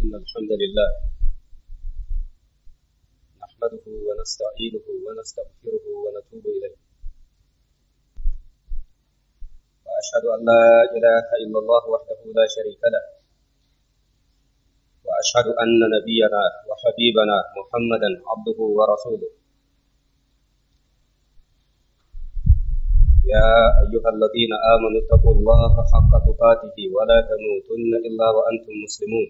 إن الحمد لله نحمده ونستعينه ونستغفره ونتوب إليه وأشهد أن لا إله إلا الله وحده لا شريك له وأشهد أن نبينا وحبيبنا محمدا عبده ورسوله يا أيها الذين آمنوا اتقوا الله حق تقاته ولا تموتن إلا وأنتم مسلمون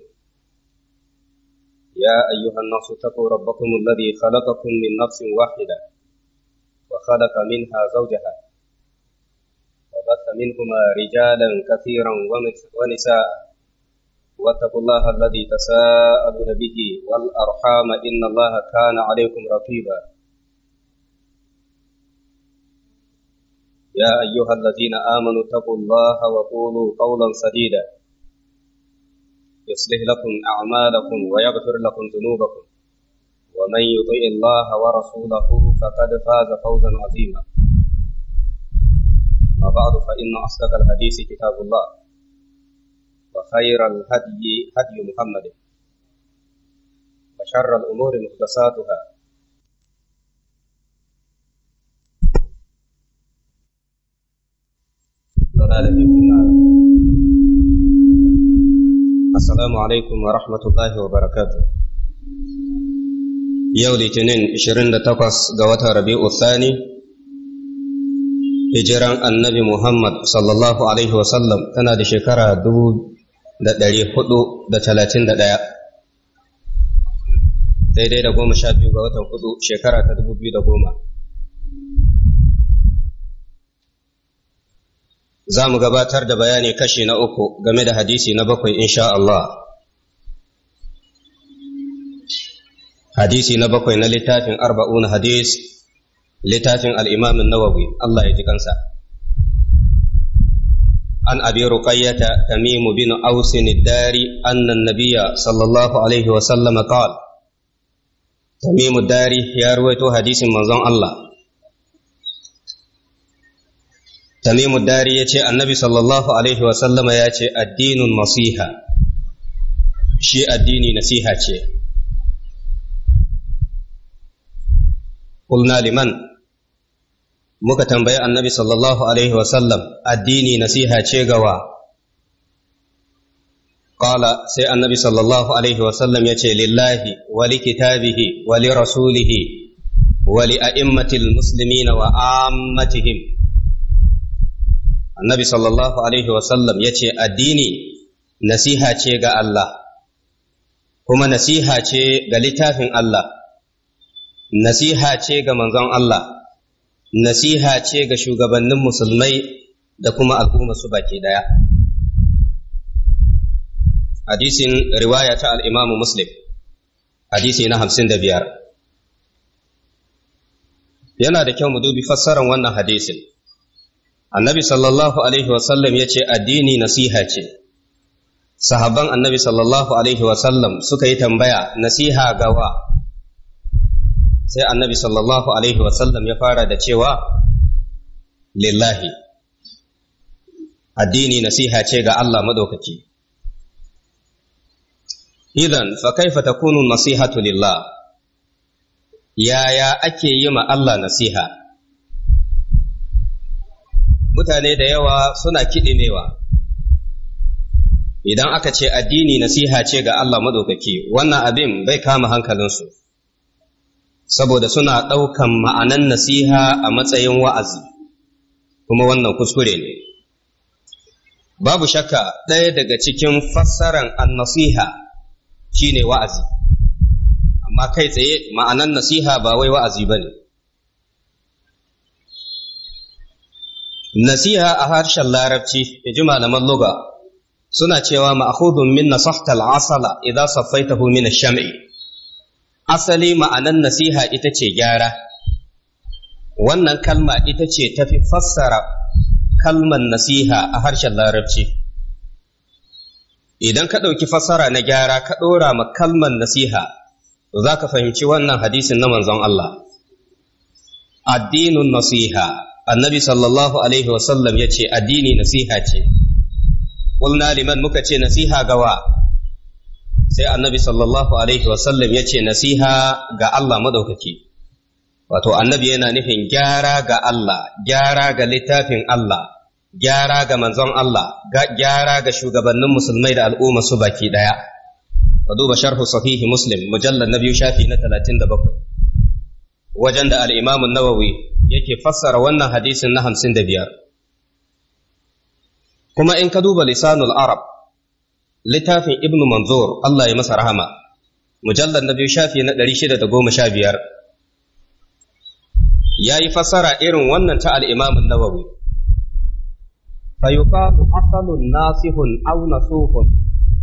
يا أيها الناس اتقوا ربكم الذي خلقكم من نفس واحدة وخلق منها زوجها وبث منهما رجالا كثيرا ونساء واتقوا الله الذي تساءلون به والأرحام إن الله كان عليكم رقيبا يا أيها الذين آمنوا اتقوا الله وقولوا قولا سديدا يصلح لكم أعمالكم ويغفر لكم ذنوبكم ومن يطع الله ورسوله فقد فاز فوزا عظيما ما بعد فإن أصدق الحديث كتاب الله وخير الهدي هدي محمد وشر الأمور محدثاتها ضلالة في النار السلام عليكم ورحمة الله وبركاته يوم الاثنين 28 ga watan Rabi'u Thani hijiran annabi Muhammad sallallahu alaihi wasallam tana da shekara 1431 daidai da 12 ga watan 4 shekara ta 2010 za mu gabatar da bayani kashi na 3 game da hadisi na 7 insha Allah. Hadisi na 7 na littafin 40 hadis, littafin al-Imam an-Nawawi, Allah ya ji kansa. An Abi Ruqayyah Tamim bin Aus ad-Dari anna an-nabiy sallallahu alaihi wa sallam qala Tamim ad-Dari ya ruwaito hadisin manzon Allah. Tamimu Dari ya ce, Annabi sallallahu Alaihi wasallama ya ce, addinin nasiha, shi addini nasiha ce. Kulna liman, muka tambayi Annabi sallallahu Alaihi wasallam, addini nasiha ce gawa. Ƙala sai Annabi sallallahu Alaihi wasallam ya ce, lillahi, wali kitabihi, wali rasulihi, wali a'immatil muslimina wa ammatihim. Annabi sallallahu Alaihi wasallam ya ce addini nasiha ce ga Allah, kuma nasiha ce ga littafin Allah, nasiha ce ga manzon Allah, nasiha ce ga shugabannin musulmai da kuma al'umma su baki daya. Hadisin riwaya ta al'imamu Muslim, hadisi na 55. Yana da kyau mu dubi fassarar wannan hadisin. Annabi sallallahu Alaihi wasallam ya ce addini nasiha ce, sahabban annabi sallallahu Alaihi wasallam suka yi tambaya nasiha gawa, sai annabi sallallahu Alaihi wasallam ya fara da cewa, lillahi, addini nasiha ce ga Allah madaukaki. Idan, fa kaifa takunu nasihatu lillah, yaya ake yi ma Allah nasiha? Mutane da yawa suna kiɗimewa idan aka ce addini nasiha ce ga Allah maɗaukaki, wannan abin bai kama hankalinsu saboda suna ɗaukan ma'anan nasiha a matsayin wa'azi, kuma wannan kuskure ne. Babu shakka ɗaya daga cikin fassaran an-nasiha shine wa'azi, amma kai tsaye ma'anan nasiha ba wai wa'azi bane. Nasiha a harshen larabci, ji malaman lugha suna cewa ma'khudun min nasahta al-asala idza saffaitahu min ash-sham'i. Asali ma'anan nasiha ita ce gyara. Wannan kalma ita ce tafi fassara kalman nasiha a harshen larabci. Idan ka ɗauki fassara na gyara ka ɗora ma kalman nasiha, to za ka fahimci wannan hadisin na manzon Allah. Addinun nasiha. Annabi sallallahu Alaihi wasallam ya ce addini nasiha ce. Ƙulna liman muka ce nasiha gawa. sai annabi sallallahu alaihi wasallam ya ce nasiha ga Allah madaukaki. Wato annabi yana nufin gyara ga Allah, gyara ga littafin Allah, gyara ga manzon Allah, gyara ga shugabannin musulmai da al'umma su baki daya. Ka duba sharhu sahihi Muslim mujallad na 2 shafi na 37 wajen da al-Imam an-Nawawi yake fassara wannan hadisin na 55. Kuma in ka duba lisanul Arab littafin Ibn Manzur Allah ya masa rahama mujallad na 2 shafi na 615 ya yi fassara irin wannan ta al'imamun Nawawi. Fayuqalu asalun nasihun aw nasuhun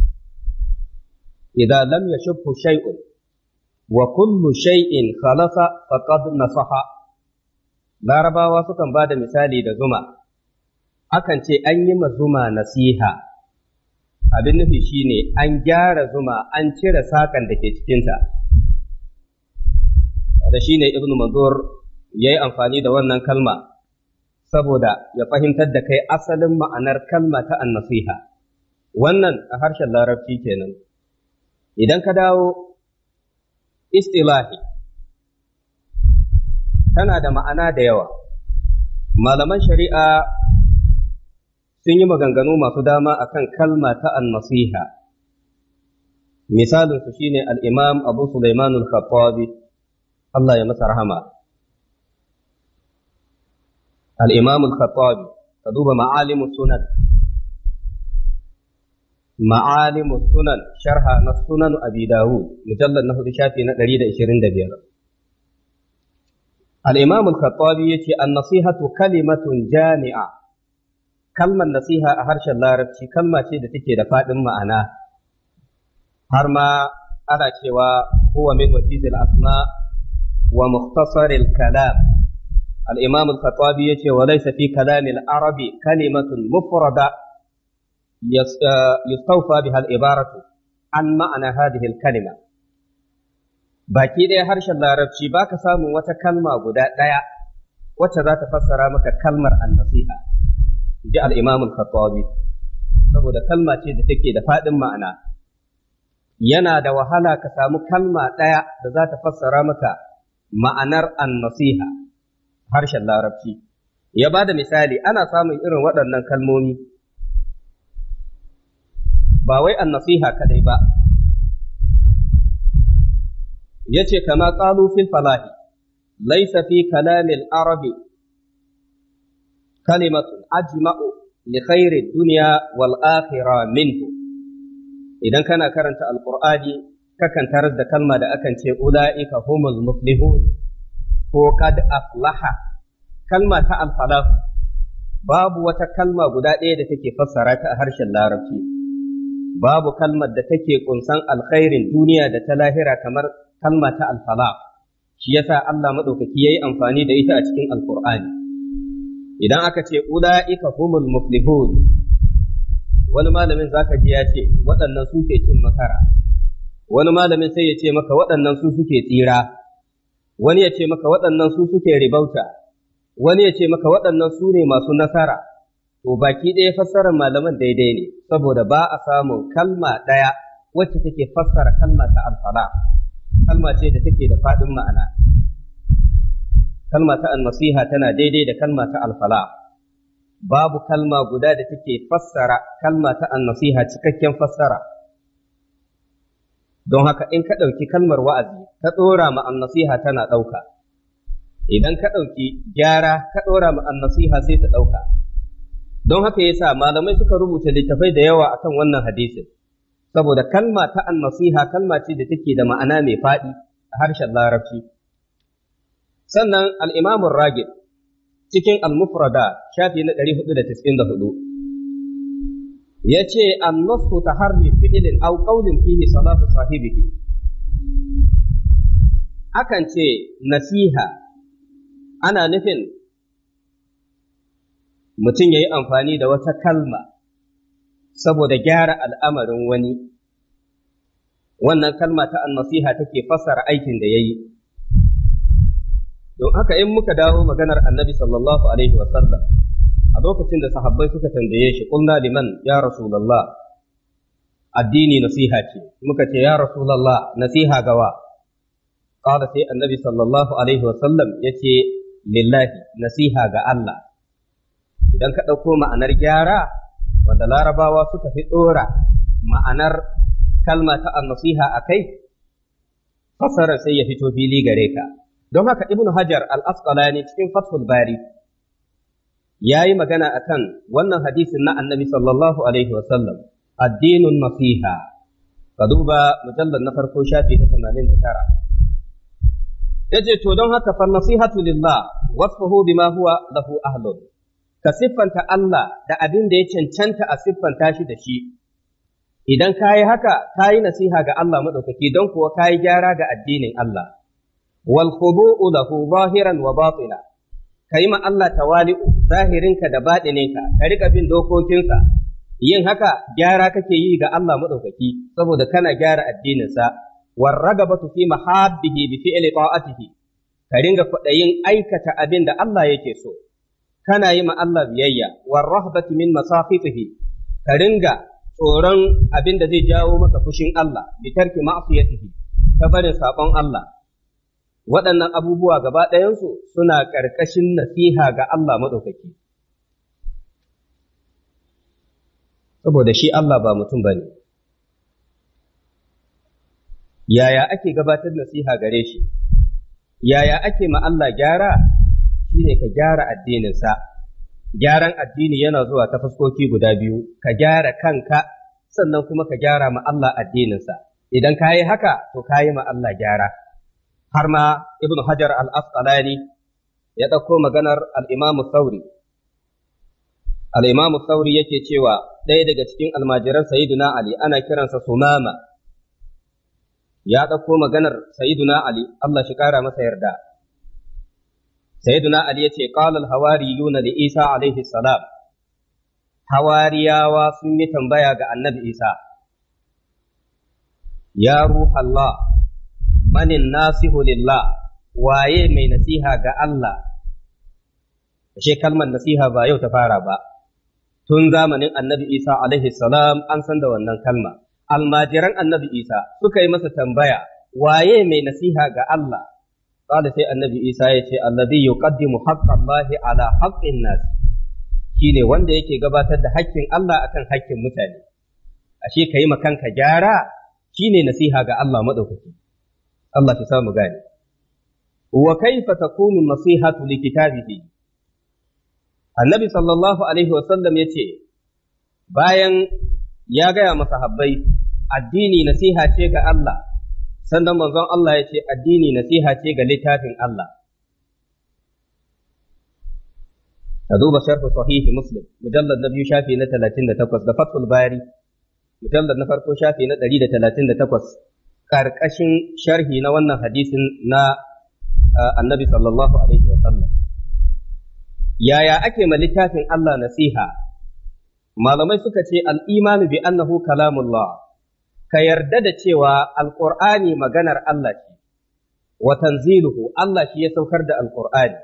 idan lam yashubhu shay'un wa kullu shay'in khalasa faqad nasaha. Larabawa sukan ba da misali da zuma, akan ce an yi ma zuma nasiha, abin nufi shine an gyara zuma an cire sakan da ke cikinta. Da shine Ibn Manzur ya yi amfani da wannan kalma saboda ya fahimtar da kai asalin ma'anar kalma ta annasiha. Wannan a harshen larabci kenan. Idan ka dawo istilahi, tana da ma'ana da yawa. Malaman shari'a sun yi maganganu masu dama akan kalma ta annasiha. Misalinsu shine al-Imam Abu Sulaiman al-Khattabi, Allah ya masa rahama. الإمام الخطابي تدوب معالم السنن شرح السنن أبي داود مجلد نهض شافي نريد 25. الإمام الخطابي يتي النصيحة كلمة جامعة. كلمة النصيحة أهرش الله ربشي كلمة شيء تكي دفاع معنا هرما أرى هو من وجيز الأسماء ومختصر الكلام. الإمام الخطابي يقول وليس في كلام العرب كلمة مفردة يستوفى بها العبارة عن معنى هذه الكلمة. baki ɗaya harshen larabci ba ka samun wata kalma guda ɗaya wacce za ta fassara maka kalmar annasiha, ji al-Imam al-Khattabi, saboda kalma ce da take da faɗin ma'ana. Yana da wahala ka samu kalma ɗaya da za ta fassara maka ma'anar annasiha harshen larabci. Ya ba da misali, ana samun irin waɗannan kalmomi ba wai annasiha kadai ba. Yace kama qalu fil falahi laysa fi kalamil arabi kalimatun ajma'u li khairi dunya wal akhirah minhu. Idan kana karanta alqur'ani kakan tarar da kalma da akan ce ulaika humul muflihun ko kad aflaha. Kalma ta al-falah babu wata kalma guda ɗaya da take fassara ta a harshen larabci. Babu kalmar da take kunsan alkhairin duniya da ta lahira kamar kalma ta al-falah. Shi yasa Allah madaukaki yayi amfani da ita a cikin alqur'ani. Idan aka ce ulaika humul muflihun, wani malamin zaka ji ya ce waɗannan suke cin nasara, wani malamin sai ya ce maka waɗannan su suke tsira, wani ya ce maka waɗannan su suke ribauta, wani ya ce maka waɗannan su ne masu nasara. To baki ɗaya fassarar malaman daidai ne, saboda ba a samun kalma ɗaya wacce take fassara kalma ta al-falah. Kalma ce da take da faɗin ma'ana. Kalma ta an-nasiha tana daidai da kalma ta al-falah. Babu kalma guda da take fassara kalma ta an-nasiha cikakken fassara. Don haka in ka ɗauki kalmar wa'azi ka ɗora ma an-nasiha tana ɗauka. Idan ka ɗauki gyara ka ɗora ma an-nasiha sai ta ɗauka. Don haka yasa malamai suka rubuta littafai da yawa akan wannan hadisin, saboda kalma ta an-nasiha kalma ce da take da ma'ana mai faɗi a harshen larabci. Sannan al-Imam Ragib cikin al-Mufrada shafi na 494 yace an-nassu taharri fi'lin aw qawlin fihi salatu sahibihi. Akan ce nasiha ana nufin mutum ya yi amfani da wata kalma saboda gyara al'amarin wani. Wannan kalma ta an-nasiha take fassara aikin da ya yi. Don haka in muka dawo maganar annabi sallallahu alaihi wasallam a lokacin da sahabbai suka tambaye shi, qulna liman ya rasulullah, addini nasiha ce muka ce ya rasulullah nasiha gawa qala sai annabi sallallahu alaihi wasallam yace lillahi nasiha ga Allah idan ka ɗauko ma'anar gyara wanda larabawa suka fi ɗora ma'anar kalma ta nasiha a kai fasarar sai ya fito fili gare ka don haka ibnu hajar al-asqalani cikin fathul bari ya yi magana akan wannan hadisin na annabi sallallahu alaihi wasallam addinun nasiha ka duba mujallar na farko shafi ta 89 yace to don haka fa nasihatu lillah wasfuhu bima huwa lahu ahlun ka siffanta Allah da abin da ya cancanta a siffanta shi da shi idan kayi haka kayi nasiha ga Allah madaukaki don kuwa kayi gyara ga addinin Allah wal khudu'u lahu zahiran wa batina kayi ma Allah tawali'u zahirinka da batininka ka rika bin dokokinsa yin haka gyara kake yi ga Allah madaukaki saboda kana gyara addininsa war ragabatu fi mahabbihi bi fi'li ta'atihi ka ringa kwadayin aikata abin da Allah yake so kana yi ma Allah biyayya war rahbati min masafitihi ka ringa tsoron abin da zai jawo maka fushin Allah bi tarki ma'siyatihi ta barin sabon Allah waɗannan abubuwa gaba ɗayansu suna ƙarƙashin nasiha ga Allah madaukaki saboda shi Allah ba mutum ba ne. Yaya ake gabatar nasiha gare shi? Yaya ake ma Allah gyara? Shi ne ka gyara addininsa. Gyaran addini yana zuwa ta fuskoki guda biyu, ka gyara kanka sannan kuma ka gyara ma Allah addininsa. Idan ka yi haka, to ka yi ma Allah gyara. Har ma Ibn Hajar al-Asqalani ya ɗauko maganar al-Imam Thawri. Al-Imam Thawri yake cewa ɗaya daga cikin almajiran Sayyiduna Ali ana kiransa Sumama ya ɗauko maganar Sayyiduna Ali Allah shi ƙara masa yarda Sayyiduna Ali yace qala al-hawariyuna li Isa alaihi salam hawariyawa sun yi tambaya ga Annabi Isa ya ruhallah manin nasihu lillah waye mai nasiha ga Allah ashe kalmar nasiha ba yau ta fara ba tun zamanin annabi Isa alaihi salam an san da wannan kalma. Almajiran annabi Isa suka yi masa tambaya, waye mai nasiha ga Allah? Kala sai annabi Isa ya ce, alladhi yuqaddimu haqqallahi ala haqqin nas. Shine wanda yake gabatar da haƙƙin Allah akan haƙƙin mutane. Ashe kai ma kanka gyara shine nasiha ga Allah madaukaki. Allah ya samu gane. Wa kaifa takunu nasihatu li kitabihi? Annabi sallallahu Alaihi wasallam ya ce, bayan ya gaya masahabbai, addini nasiha ce ga Allah, sannan manzon Allah ya ce, addini nasiha ce ga littafin Allah. Ka duba sharhu sahihi Muslim, mujallar na biyu shafi na 38 da Fathul Bari, mujallar na farko shafi na 138, ƙarƙashin sharhi na wannan hadisin na Annabi sallallahu Alaihi wasallam. Yaya ake ma littafin Allah nasiha? Malamai suka ce al'imanu bi annahu kalamullah, ka yarda da cewa Alƙur'ani maganar Allah ce, wa tanziluhu Allah shi ya saukar da Alƙur'ani.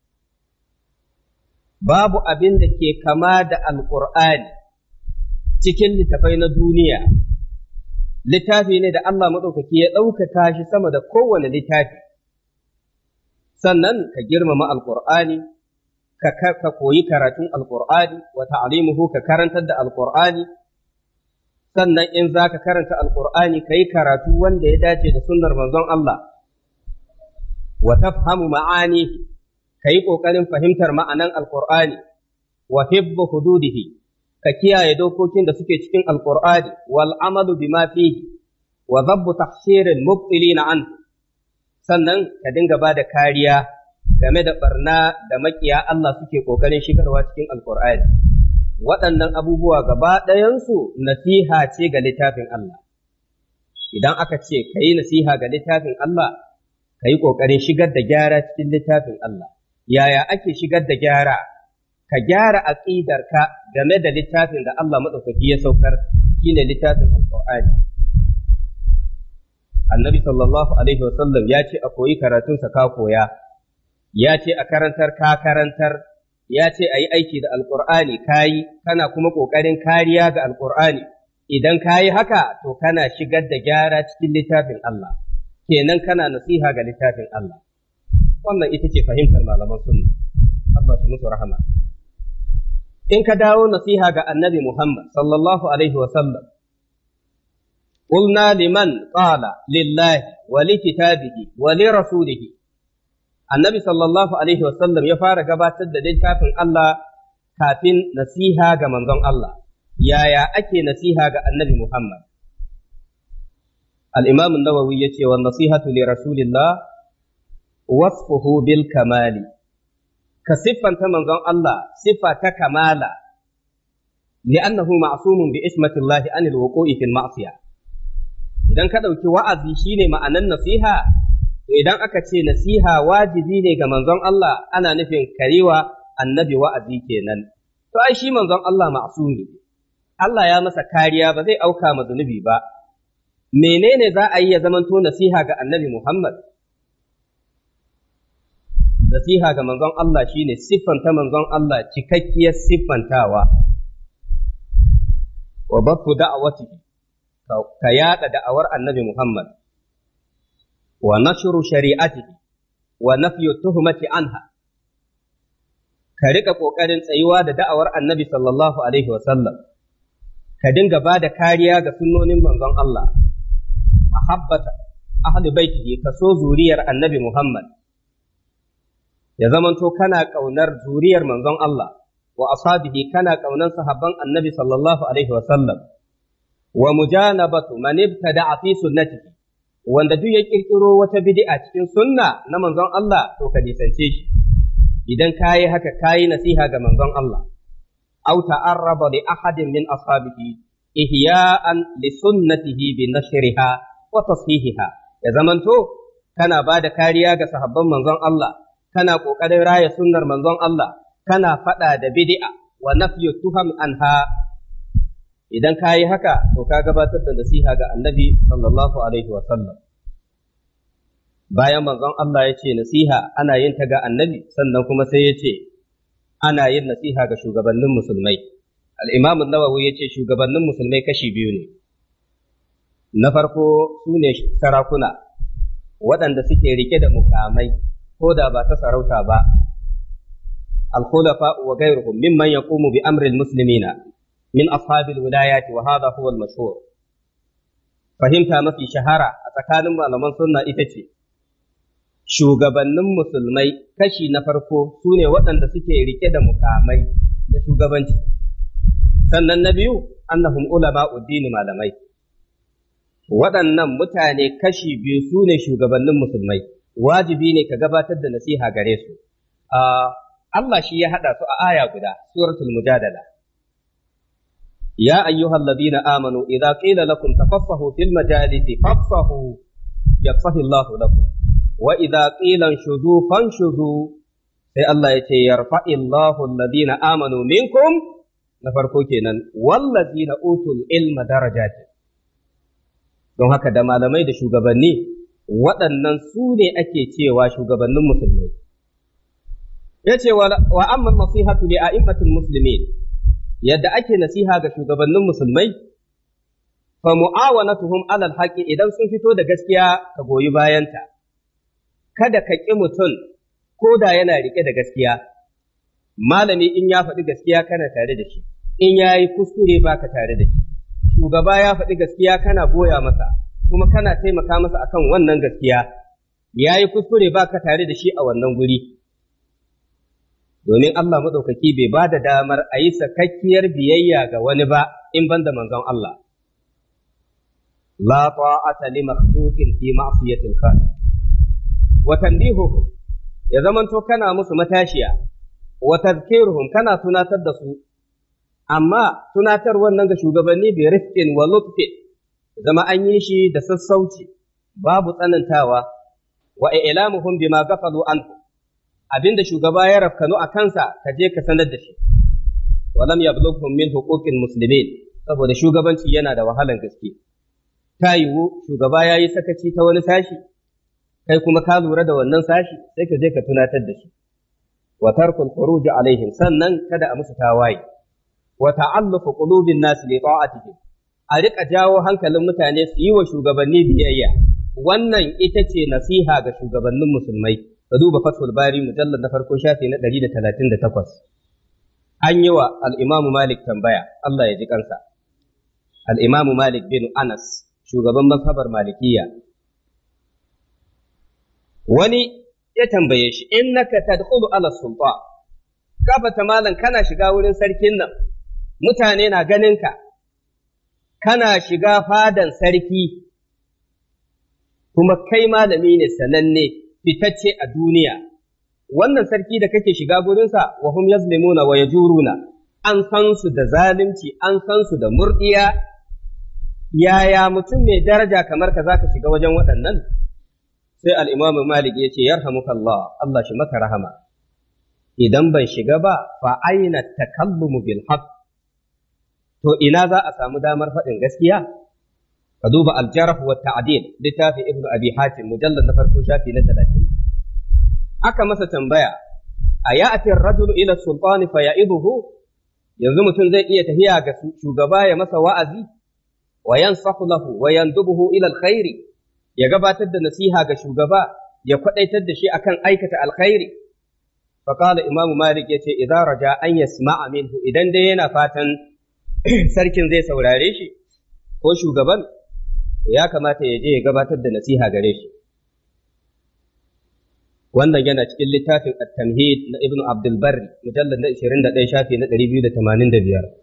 Babu abin da ke kama da Alƙur'ani cikin littafai na duniya, littafi ne da Allah maɗaukaki ya ɗaukaka shi sama da kowane littafi. Sannan ka girmama Alƙur'ani, ka koyi karatun Alƙur'ani wa ta'alimuhu ka karantar da Alƙur'ani sannan in za ka karanta Alƙur'ani ka yi karatu wanda ya dace da sunnar manzon Allah wa tafhamu ma'ani ka yi ƙoƙarin fahimtar ma'anan Alƙur'ani wa hibbu hududihi ka kiyaye dokokin da suke cikin Alƙur'ani wal amalu bima fihi wa dhabbu tahsiril mubtilina anhu sannan ka dinga ba da kariya game da barna da makiya Allah suke ƙoƙarin shigarwa cikin Alƙur'ani. Waɗannan abubuwa gaba ɗayansu nasiha ce ga littafin Allah. Idan aka ce ka yi nasiha ga littafin Allah, ka yi ƙoƙarin shigar da gyara cikin littafin Allah. Yaya ake shigar da gyara? Ka gyara aƙidarka game da littafin da Allah maɗaukaki ya saukar, shine littafin Alƙur'ani. Annabi sallallahu alaihi wasallam ya ce a koyi karatunsa ka koya. Ya ce a karantar ka karantar, ya ce a yi aiki da Alƙur'ani ka yi, kana kuma ƙoƙarin kariya ga Alƙur'ani, idan ka yi haka to kana shigar da gyara cikin littafin Allah, kenan kana nasiha ga littafin Allah. Wannan ita ce fahimtar malaman sunna, Allah shi musu rahama. In ka dawo nasiha ga annabi Muhammad sallallahu alaihi wa sallam, قلنا لمن قال لله ولكتابه ولرسوله. Annabi sallallahu alaihi wa sallam ya fara gabatar da littafin Allah kafin nasiha ga manzon Allah. Yaya ake nasiha ga annabi Muhammad? Al-Imam an-Nawawi yace wa nasihatu li rasulillah wasfuhu bil kamali. Ka siffanta manzon Allah siffa ta kamala li'annahu ma'sumun bi ismatillahi anil wuqu'i fil ma'siyah. Idan ka ɗauki wa'azi shine ma'anan nasiha, to idan aka ce nasiha wajibi ne ga manzon Allah ana nufin kariwa annabi wa'azi kenan. To ai shi manzon Allah ma'sumi, Allah ya masa kariya ba zai auka ma zunubi ba. Menene za a yi ya zamanto nasiha ga annabi Muhammad? Nasiha ga manzon Allah shine siffanta manzon Allah cikakkiyar siffantawa. Wa battu da'awatihi, ka yaɗa da'awar annabi Muhammad, wa nashru shari'atihi wa nafyu tuhmati anha, ka riƙa ƙoƙarin tsayuwa da da'awar annabi sallallahu alaihi wasallam, ka dinga ba da kariya ga sunnonin manzon Allah, mahabbata ahli baitihi, ka so zuriyar annabi Muhammad, ya zamanto kana ƙaunar zuriyar manzon Allah, wa ashabihi kana ƙaunar sahabban annabi sallallahu alaihi wasallam, wa mujanabatu man ibtada'a fi sunnatihi, wanda duk ya kirkiro wata bid'a cikin sunna na manzon Allah to ka nisance shi. Idan kayi haka kayi nasiha ga manzon Allah. Aw ta'arraba li ahadin min ashabihi ihya'an li sunnatihi bi nashriha wa tashihiha, ya zamanto kana ba da kariya ga sahabban manzon Allah, kana kokarin raya sunnar manzon Allah, kana fada da bid'a wa nafyu tuham anha. Idan ka yi haka, to ka gabatar da nasiha ga annabi sallallahu alaihi wa sallam. Bayan manzon Allah ya ce nasiha ana yin ta ga annabi, sannan kuma sai ya ce ana yin nasiha ga shugabannin musulmai. Al-Imam an-Nawawi ya ce shugabannin musulmai kashi biyu ne. Na farko su ne sarakuna, waɗanda suke rike da mukamai, ko da ba ta sarauta ba. Al-khulafa wa ghayruhum mimman yaqumu bi amri al-muslimina min ashabil wilayati wa hadha huwa al-mashhur. Fahimta mafi shahara a tsakanin malaman sunna ita ce shugabannin musulmai kashi na farko su ne waɗanda suke rike da mukamai na shugabanci, sannan na biyu annahum ulama'ud din, malamai. Waɗannan mutane kashi biyu su ne shugabannin musulmai, wajibi ne ka gabatar da nasiha gare su. Allah shi ya haɗa su a aya guda, suratul mujadala. يا أيها الذين آمنوا إذا قيل لكم تفصحوا في المجالس فافصحوا يفصح الله لكم وإذا قيل انشزوا فانشزوا sai Allah ya ce yarfa'i Allahu alladhina amanu minkum, na farko kenan, wallazina utul ilma darajati. Don haka da malamai da shugabanni waɗannan su ne ake cewa shugabannin musulmai. Ya ce wa amma nasihatu li a'immatil muslimin, yadda ake nasiha ga shugabannin musulmai, fa mu'awanatuhum alal haqqi, idan sun fito da gaskiya ka goyi bayanta, kada ka ƙi mutum ko da yana rike da gaskiya. Malami in ya faɗi gaskiya kana tare da shi, in ya yi kuskure ba ka tare da shi. Shugaba ya faɗi gaskiya kana goya masa, kuma kana taimaka masa akan wannan gaskiya. Ya yi kuskure ba ka tare da shi a wannan guri. Domin Allah maɗaukaki bai ba da damar a yi sakakkiyar biyayya ga wani ba in ban da manzon Allah. La ta'ata li makhluqin fi ma'siyatil khaliq. Wa tanbihuhum, ya zamanto kana musu matashiya, wa tadhkiruhum, kana tunatar da su, amma tunatar wannan ga shugabanni bi rifqin wa lutfin, zama an yi shi da sassauci, babu tsanantawa, wa i'lamuhum bima ghafalu anhu, abinda shugaba ya rafkanu a kansa ka je ka sanar da shi. Walam yablughum min huquqil muslimin, saboda shugabanci yana da wahalan gaske. Ta yiwu shugaba ya yi sakaci ta wani sashi, kai kuma ka lura da wannan sashi, sai ka je ka tunatar da shi. Wa tarkul khuruj alaihim, sannan kada a musu tawaye. Wa ta'allufu qulubin nas li ta'atihi, a riƙa jawo hankalin mutane su yi wa shugabanni biyayya. Wannan ita ce nasiha ga shugabannin musulmai. Ka duba Fathul Bari mujallar na farko shafi na 138. An yi wa al'imamu Malik tambaya, Allah ya ji kansa. Al'imamu Malik bin Anas, shugaban mazhabar Malikiyya. Wani ya tambaye shi, innaka tadkhulu ala sulta, gafata malam kana shiga wurin sarkin nan, mutane na ganinka, kana shiga fadan sarki, kuma kai malami ne sananne, fitacce a duniya. Wannan sarki da kake shiga gurinsa, wa hum yazlimuna wa yajuruna, an san su da zalunci, an san su da murdiya. Yaya mutum mai daraja kamar ka zaka shiga wajen waɗannan? Sai al-Imam Malik ya ce, yarhamukallah, Allah shi maka rahama. Idan ban shiga ba, fa aina takallumu bil haqq. To ina za a samu damar faɗin gaskiya? Ka duba al-Jarh wa Ta'dil, littafin Ibn Abi Hatim, mujallad na farko shafi na 30. Aka masa tambaya, a ya'ati ar-rajulu ila sultani fa ya'iduhu? Yanzu mutum zai iya tafiya ga shugaba ya masa wa'azi, wa yansahu lahu wa yandubuhu ila al-khairi, ya gabatar da nasiha ga shugaba, ya kwadaitar da shi akan aikata alkhairi. Fa qala Imam Malik yace idza raja an yasma'a minhu, idan dai yana fatan sarkin zai saurare shi ko shugaban, to ya kamata ya je ya gabatar da nasiha gare shi. Wannan yana cikin littafin At-Tamhid na Ibn Abdul Barri, mujallad na 21 shafi na 285.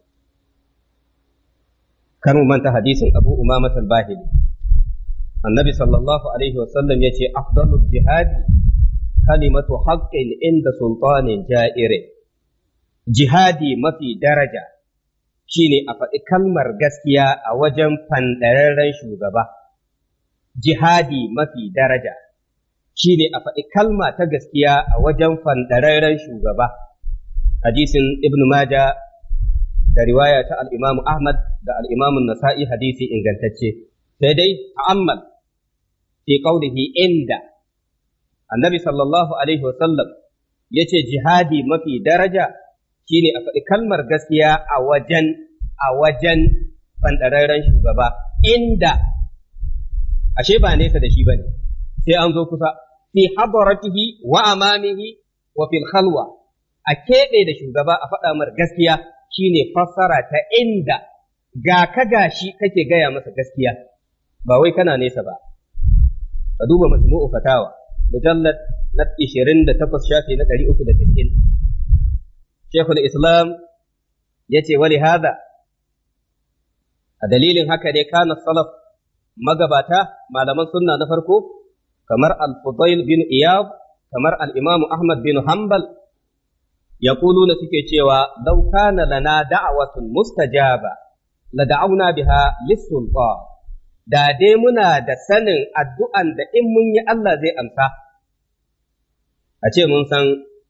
Kar mu manta hadisin Abu Umama al-Bahili. Annabi sallallahu alaihi wasallam yace afdalul jihadi kalimatu haqqin inda sultanin ja'ire. Jihadi mafi daraja shine a faɗi kalmar gaskiya a wajen fandararren shugaba. Jihadi mafi daraja shine a faɗi kalma ta gaskiya a wajen fandararren shugaba. Hadisin Ibn Majah da riwaya ta al-Imam Ahmad da al-Imam Nasa'i hadisi ingantacce. Sai dai ta'ammal fi qawlihi inda. Annabi sallallahu alaihi wasallam yace jihadi mafi daraja shine a faɗi kalmar gaskiya a wajen fandararren shugaba, inda ashe ba nesa da shi bane, sai an zo kusa, fi hadaratihi wa amamihi wa fil khalwa, a keɓe da shugaba a faɗa mar gaskiya shine fassara ta inda, ga ka gashi kake gaya masa gaskiya, ba wai kana nesa ba. Ka duba majmu'u fatawa mujallad na 28 shafi na 390. Sheikhul Islam yace wali hada, a dalilin haka ne kana salaf magabata malaman sunna na farko kamar al-Fudail bin Iyad, kamar al-Imam Ahmad bin Hanbal, yaquluna suke cewa law kana lana da'watun mustajaba la da'awna biha lis-sultan, da dai muna da sanin addu'an da in mun yi Allah zai amsa. A ce mun san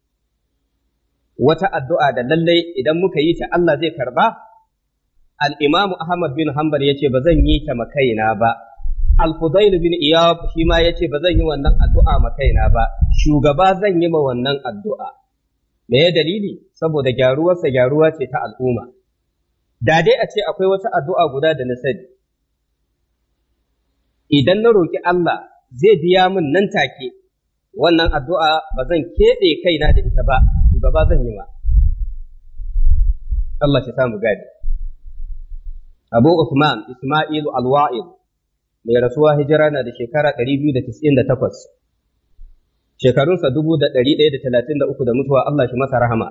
wata addu'a da lallai idan muka yi ta Allah zai karba? Al-Imam Ahmad bin Hanbal ya ce ba zan yi ta makaina ba. Al-Fudail bin Iyad shi ma ya ce ba zan yi wannan addu'a makaina ba, shugaba zan yi ma wannan addu'a. Me ya dalili? Saboda gyaruwarsa gyaruwa ce ta al'umma. Da dai a ce akwai wata addu'a guda da na sani, idan na roƙi Allah zai biya min nan take, wannan addu'a ba zan keɓe kaina da ita ba, shugaba zan yi ma. Allah shi samu gadi. Abu Uthman Ismailu Al-Wa'il, mai rasuwa hijira na da shekara 298, shekarunsa 1133 da mutuwa, Allah shi masa rahama.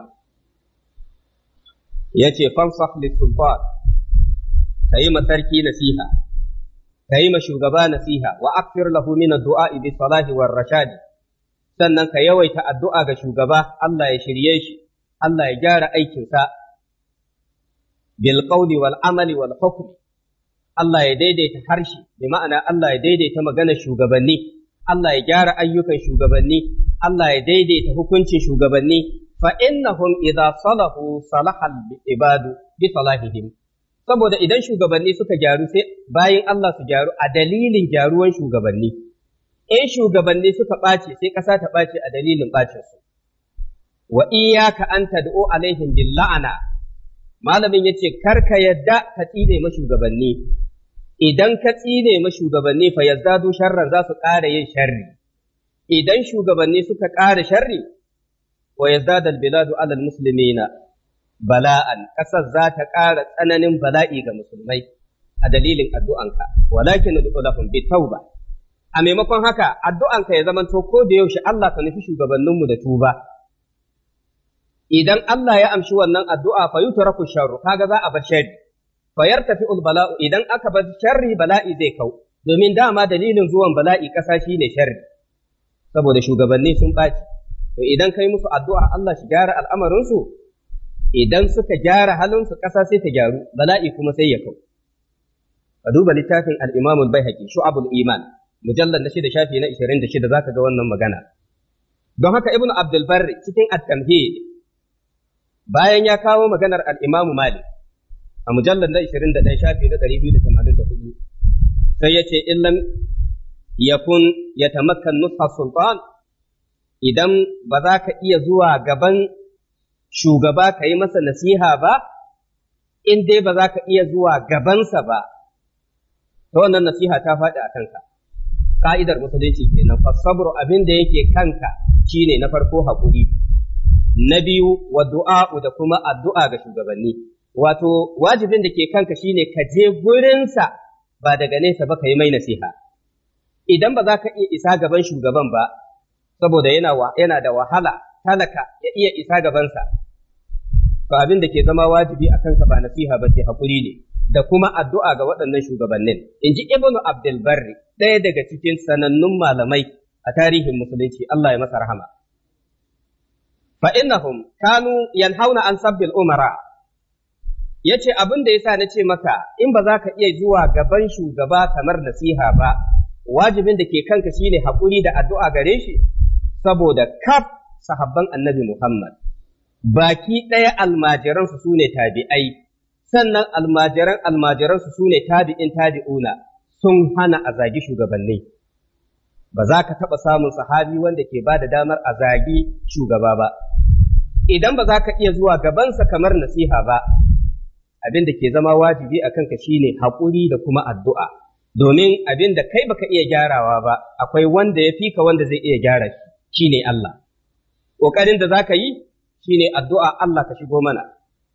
Ya ce, fansah lis-sultan, ka yi ma sarki nasiha, ka yi ma shugaba nasiha, wa akfir lahu min ad-du'a bi salahi war rashadi, sannan ka yawaita addu'a ga shugaba, Allah ya shirye shi, Allah ya gyara aikinsa, bil qawli wal amali wal hukmi, Allah ya daidaita harshe, bi ma'ana Allah ya daidaita maganar shugabanni, Allah ya gyara ayyukan shugabanni, Allah ya daidaita hukuncin shugabanni, fa innahum idza salahu salahal ibadu bi salahihim. Saboda idan shugabanni suka gyaru sai bayin Allah su gyaru a dalilin gyaruwan shugabanni. In shugabanni suka ɓace sai ƙasa ta ɓace a dalilin ɓacinsu. Wa iyyaka an tad'u alaihim bil la'ana, malamin yace kar ka yadda ka tsine ma shugabanni, idan ka tsine ma shugabanni fa yazdadu sharran za su ƙara yin sharri, idan shugabanni suka ƙara sharri wa yazdadu albiladu alal muslimina bala'an, ƙasar za ta ƙara tsananin bala'i ga musulmai a dalilin addu'anka, walakin ud'ulahum bitauba, a maimakon haka addu'anka ya zamanto ko da yaushe Allah ka nufi shugabanninmu da tuba. Idan Allah ya amshi wannan addu'a fa yutraku sharru, kaga za a bar sharri, fa yartafi'ul bala'u, idan aka bar sharri bala'i zai kau, domin dama dalilin zuwan bala'i ƙasa shine sharri, saboda shugabanni sun ɓaci. To idan kai musu addu'a Allah shi gyara al'amarinsu, idan suka gyara halinsu ƙasa sai ta gyaru, bala'i kuma sai ya kau. Ka duba littafin al-Imam al-Baihaqi Shu'abul Iman, mujallad na 6 shafi na 26 zaka ga wannan magana. Don haka Ibn Abdul Barr cikin at-Tamhid bayan ya kawo maganar al-Imam Malik a mujallad na 21 shafi na 284 sai ya ce illam yakun yatamakkan nusha sultan, idan ba za ka iya zuwa gaban shugaba ka yi masa nasiha ba, in dai ba za ka iya zuwa gabansa ba, ta wannan nasiha ta faɗi a kanka. Ka'idar musulunci kenan, fasabru abin da yake kanka shine na farko haƙuri, na biyu wa du'a'u da kuma addu'a ga shugabanni. Wato wajibin da ke kanka shine ka je gurinsa ba daga nesa ba ka yi mai nasiha. Idan ba za ka iya isa gaban shugaban ba, saboda yana da wahala talaka ya iya isa gabansa, to abin da ke zama wajibi a kanka ba nasiha ba ce, haƙuri ne da kuma addu'a ga waɗannan shugabannin. In ji Ibnu Abdul Barri, ɗaya daga cikin sanannun malamai a tarihin musulunci, Allah ya masa rahama. Fa innahum kanu yanhauna an sabbil umara, yace abin da yasa nace maka in ba za ka iya zuwa gaban shugaba kamar nasiha ba, wajibin da ke kanka shine haƙuri da addu'a gare shi, saboda kaf sahabban Annabi Muhammad baki ɗaya almajiransu su ne tabi'ai, sannan almajiransu su ne tabi'in tabi'una, sun hana a zagi shugabanni. Ba za ka taɓa samun sahabi wanda ke ba da damar a zagi shugaba ba. Idan ba za ka iya zuwa gabansa kamar nasiha ba, abin da ke zama wajibi a kanka shine haƙuri da kuma addu'a, domin abin da kai baka iya gyarawa ba, akwai wanda ya fi ka wanda zai iya gyara shi, shine Allah. Ƙoƙarin da za ka yi shine addu'a, Allah ka shigo mana.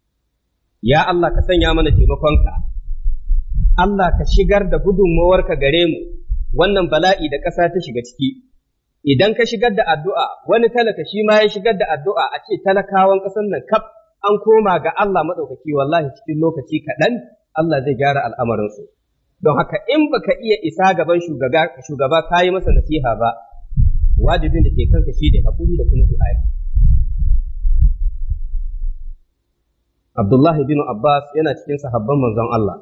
Ya Allah ka sanya mana taimakonka, Allah ka shigar da gudunmawarka gare mu wannan bala'i da ƙasa ta shiga ciki. Idan ka shigar da addu'a, wani talaka shi ma ya shigar da addu'a, a ce talakawan ƙasar nan kaf an koma ga Allah maɗaukaki, wallahi cikin lokaci kaɗan Allah zai gyara al'amarinsu. Don haka in baka iya isa gaban shugaba ka yi masa nasiha ba, wajibin da ke kanka shi ne haƙuri da kuma du'a'i. Abdullahi bin Abbas yana cikin sahabban manzon Allah.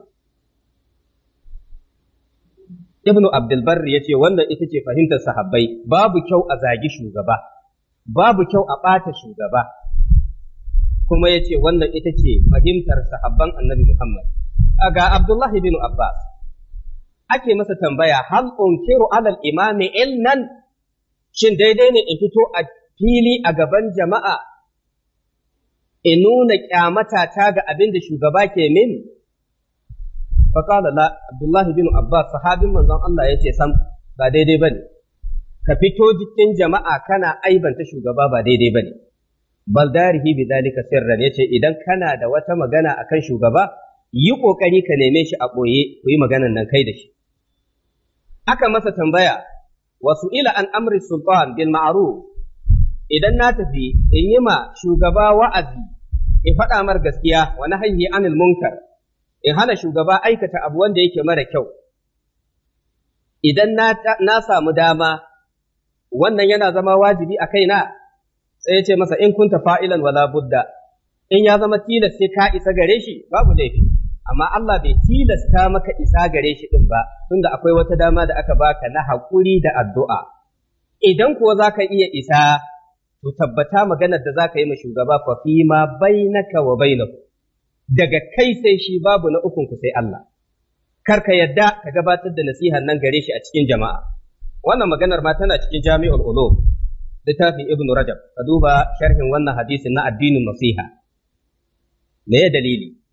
Ibn Abdul Barr ya ce wannan ita ce fahimtar sahabbai, babu kyau a zagi shugaba, babu kyau a ɓata shugaba, kuma ya ce wannan ita ce fahimtar sahabban Annabi Muhammad. Ga Abdullahi bin Abbas ake masa tambaya, hal unkiru alal imami ilnan, shin daidai ne in fito a fili a gaban jama'a in nuna kyamata ta ga abin da shugaba ke min? Faƙala la, Abdullahi bin Abbas sahabin manzon Allah ya ce sam ba daidai ba ne, ka fito jikin jama'a kana aibanta shugaba ba daidai ba ne. Baldarihi bi zalika sirran, ya ce idan kana da wata magana akan shugaba yi ƙoƙari ka neme shi a ɓoye ku yi maganan nan kai da shi. Aka masa tambaya, wasu ila an amri sultan bil ma'ruf, idan na tafi in yi ma shugaba wa'azi, in faɗa mar gaskiya wa nahyi anil munkar, in hana shugaba aikata abu wanda yake mara kyau. Idan na samu dama, wannan yana zama wajibi a kaina, sai ya ce masa in kunta fa'ilan wala budda, in ya zama tilas sai ka isa gare shi babu laifi, amma Allah bai tilasta maka isa gare shi ɗin ba, tunda akwai wata dama da aka baka na haƙuri da addu'a. Idan kuwa za ka iya isa, to tabbata maganar da za ka yi ma shugaba fa fi ma bainaka wa bainahu, daga kai sai shi babu na ukun ku sai Allah. Kar ka yadda ka gabatar da nasihan nan gare shi a cikin jama'a. Wannan maganar ma tana cikin Jami'ul Ulum, littafin Ibn Rajab, ka duba sharhin wannan hadisin na addinin nasiha. Me ya dalili?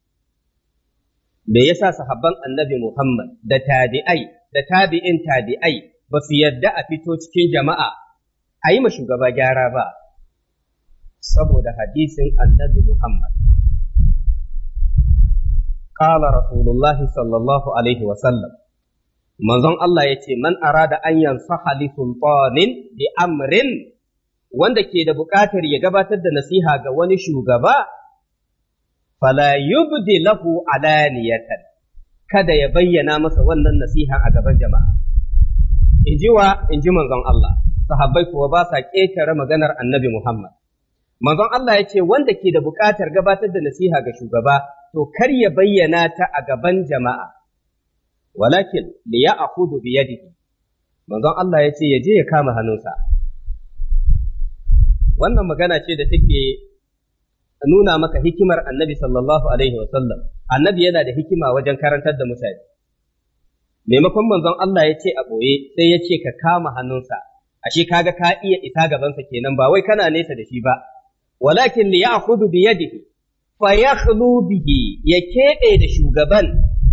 me yasa sahabban annabi Muhammad da tabi'ai da tabi'in tabi'ai ba su yadda a fito cikin jama'a a yi ma shugaba gyara ba, saboda hadisin annabi Muhammad. Ƙala Rasulullahi sallallahu Alaihi wasallam, manzon Allah ya ce, Man arada an yansaha li sultanin bi amrin, wanda ke da buƙatar ya gabatar da nasiha ga wani shugaba, fala yubdi lahu alaniyatan, kada ya bayyana masa wannan nasiha a gaban jama'a. In ji manzon Allah, sahabbai kuwa ba sa ƙetare maganar annabi Muhammad. Manzon Allah ya ce wanda ke da buƙatar gabatar da nasiha ga shugaba, to kar ya bayyana ta a gaban jama'a, walakin li ya'khudhu bi yadihi. Manzon Allah ya ce ya je ya kama hannunsa. Wannan magana ce da take nuna maka hikimar annabi sallallahu alaihi wasallam. Annabi yana da hikima wajen karantar da mutane. Maimakon manzon Allah ya ce a ɓoye sai ya ce ka kama hannunsa, ashe kaga ka iya isa gabansa kenan, ba wai kana nesa da shi ba. Walakin li ya'khudhu bi yadihi fa yakhlu bihi, ya keɓe da shugaban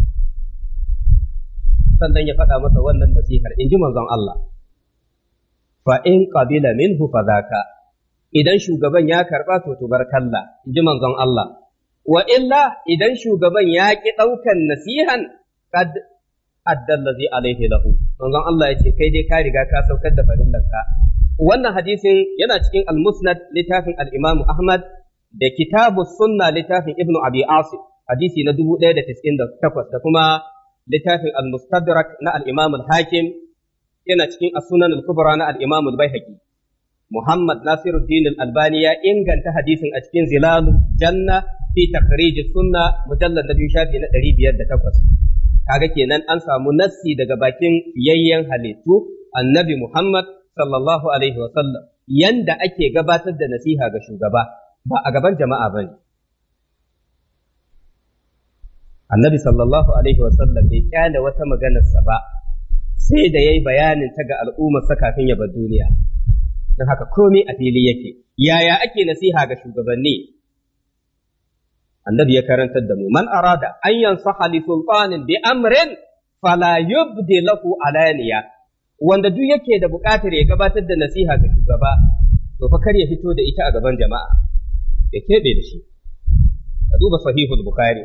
sannan ya faɗa masa wannan nasihar, in ji manzon Allah. Fa in qabila minhu fa dhaka, idan shugaban ya karɓa to tubarkalla, in ji manzon Allah. Wa illa idan shugaban ya ƙi ɗaukan nasihan, kad addallazi alaihi lahu, manzon Allah ya ce kai dai ka riga ka saukar da farillanka. Wannan hadisin yana cikin al-Musnad littafin al-Imam Ahmad da Kitabu Sunna littafin Ibn Abi Asim hadisi na 1098 da kuma littafin al-Mustadrak na al-Imam al-Hakim yana cikin as-Sunan al-Kubra na al-Imam al-Baihaqi. Muhammad Nasiruddin al-Albani ya inganta hadisin a cikin Zilalul Janna fi takhrij sunna mujallad na 2 shafi na 508. Kaga kenan an samu nassi daga bakin fiyayyen halittu annabi Muhammad sallallahu alaihi wa sallam yanda ake gabatar da nasiha ga shugaba, ba a gaban jama'a bane. Annabi sallallahu alaihi wa sallam bai kyale wata maganarsa ba sai da yayi bayanin ta ga al'ummarsa kafin ya bar duniya. Don haka komai a fili yake. Yaya ake nasiha ga shugabanni? Annabi ya karantar da mu, man arada an yansaha li sultanin bi amrin fala yubdi lahu alaniya, wanda duk yake da buƙatar ya gabatar da nasiha ga shugaba, to fa kar ya fito da ita a gaban jama'a, ya keɓe da shi. Ka duba sahihul Bukhari.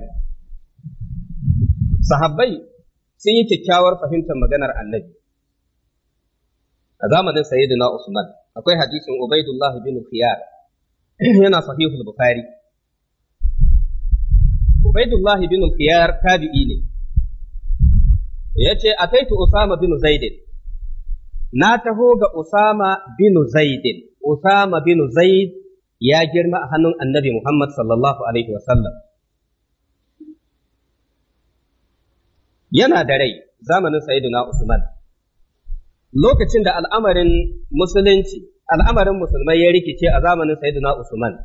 Sahabbai sun yi kyakkyawar fahimtar maganar Annabi. A zamanin Sayyidina Usman akwai hadisin Ubaidullah bin Khiyar yana sahihul Bukhari. Ubaidullah bin Khiyar tabi'i ne. Yace ataitu Usama bin Zaid. Na taho ga Usama bin Zaid. Usama bin Zaid ya girma a hannun Annabi Muhammad sallallahu alaihi wa sallam. Yana da rai zamanin Sayyidina Usman. Lokacin da al'amarin musulmai ya rikice a zamanin Sayyidina Usman,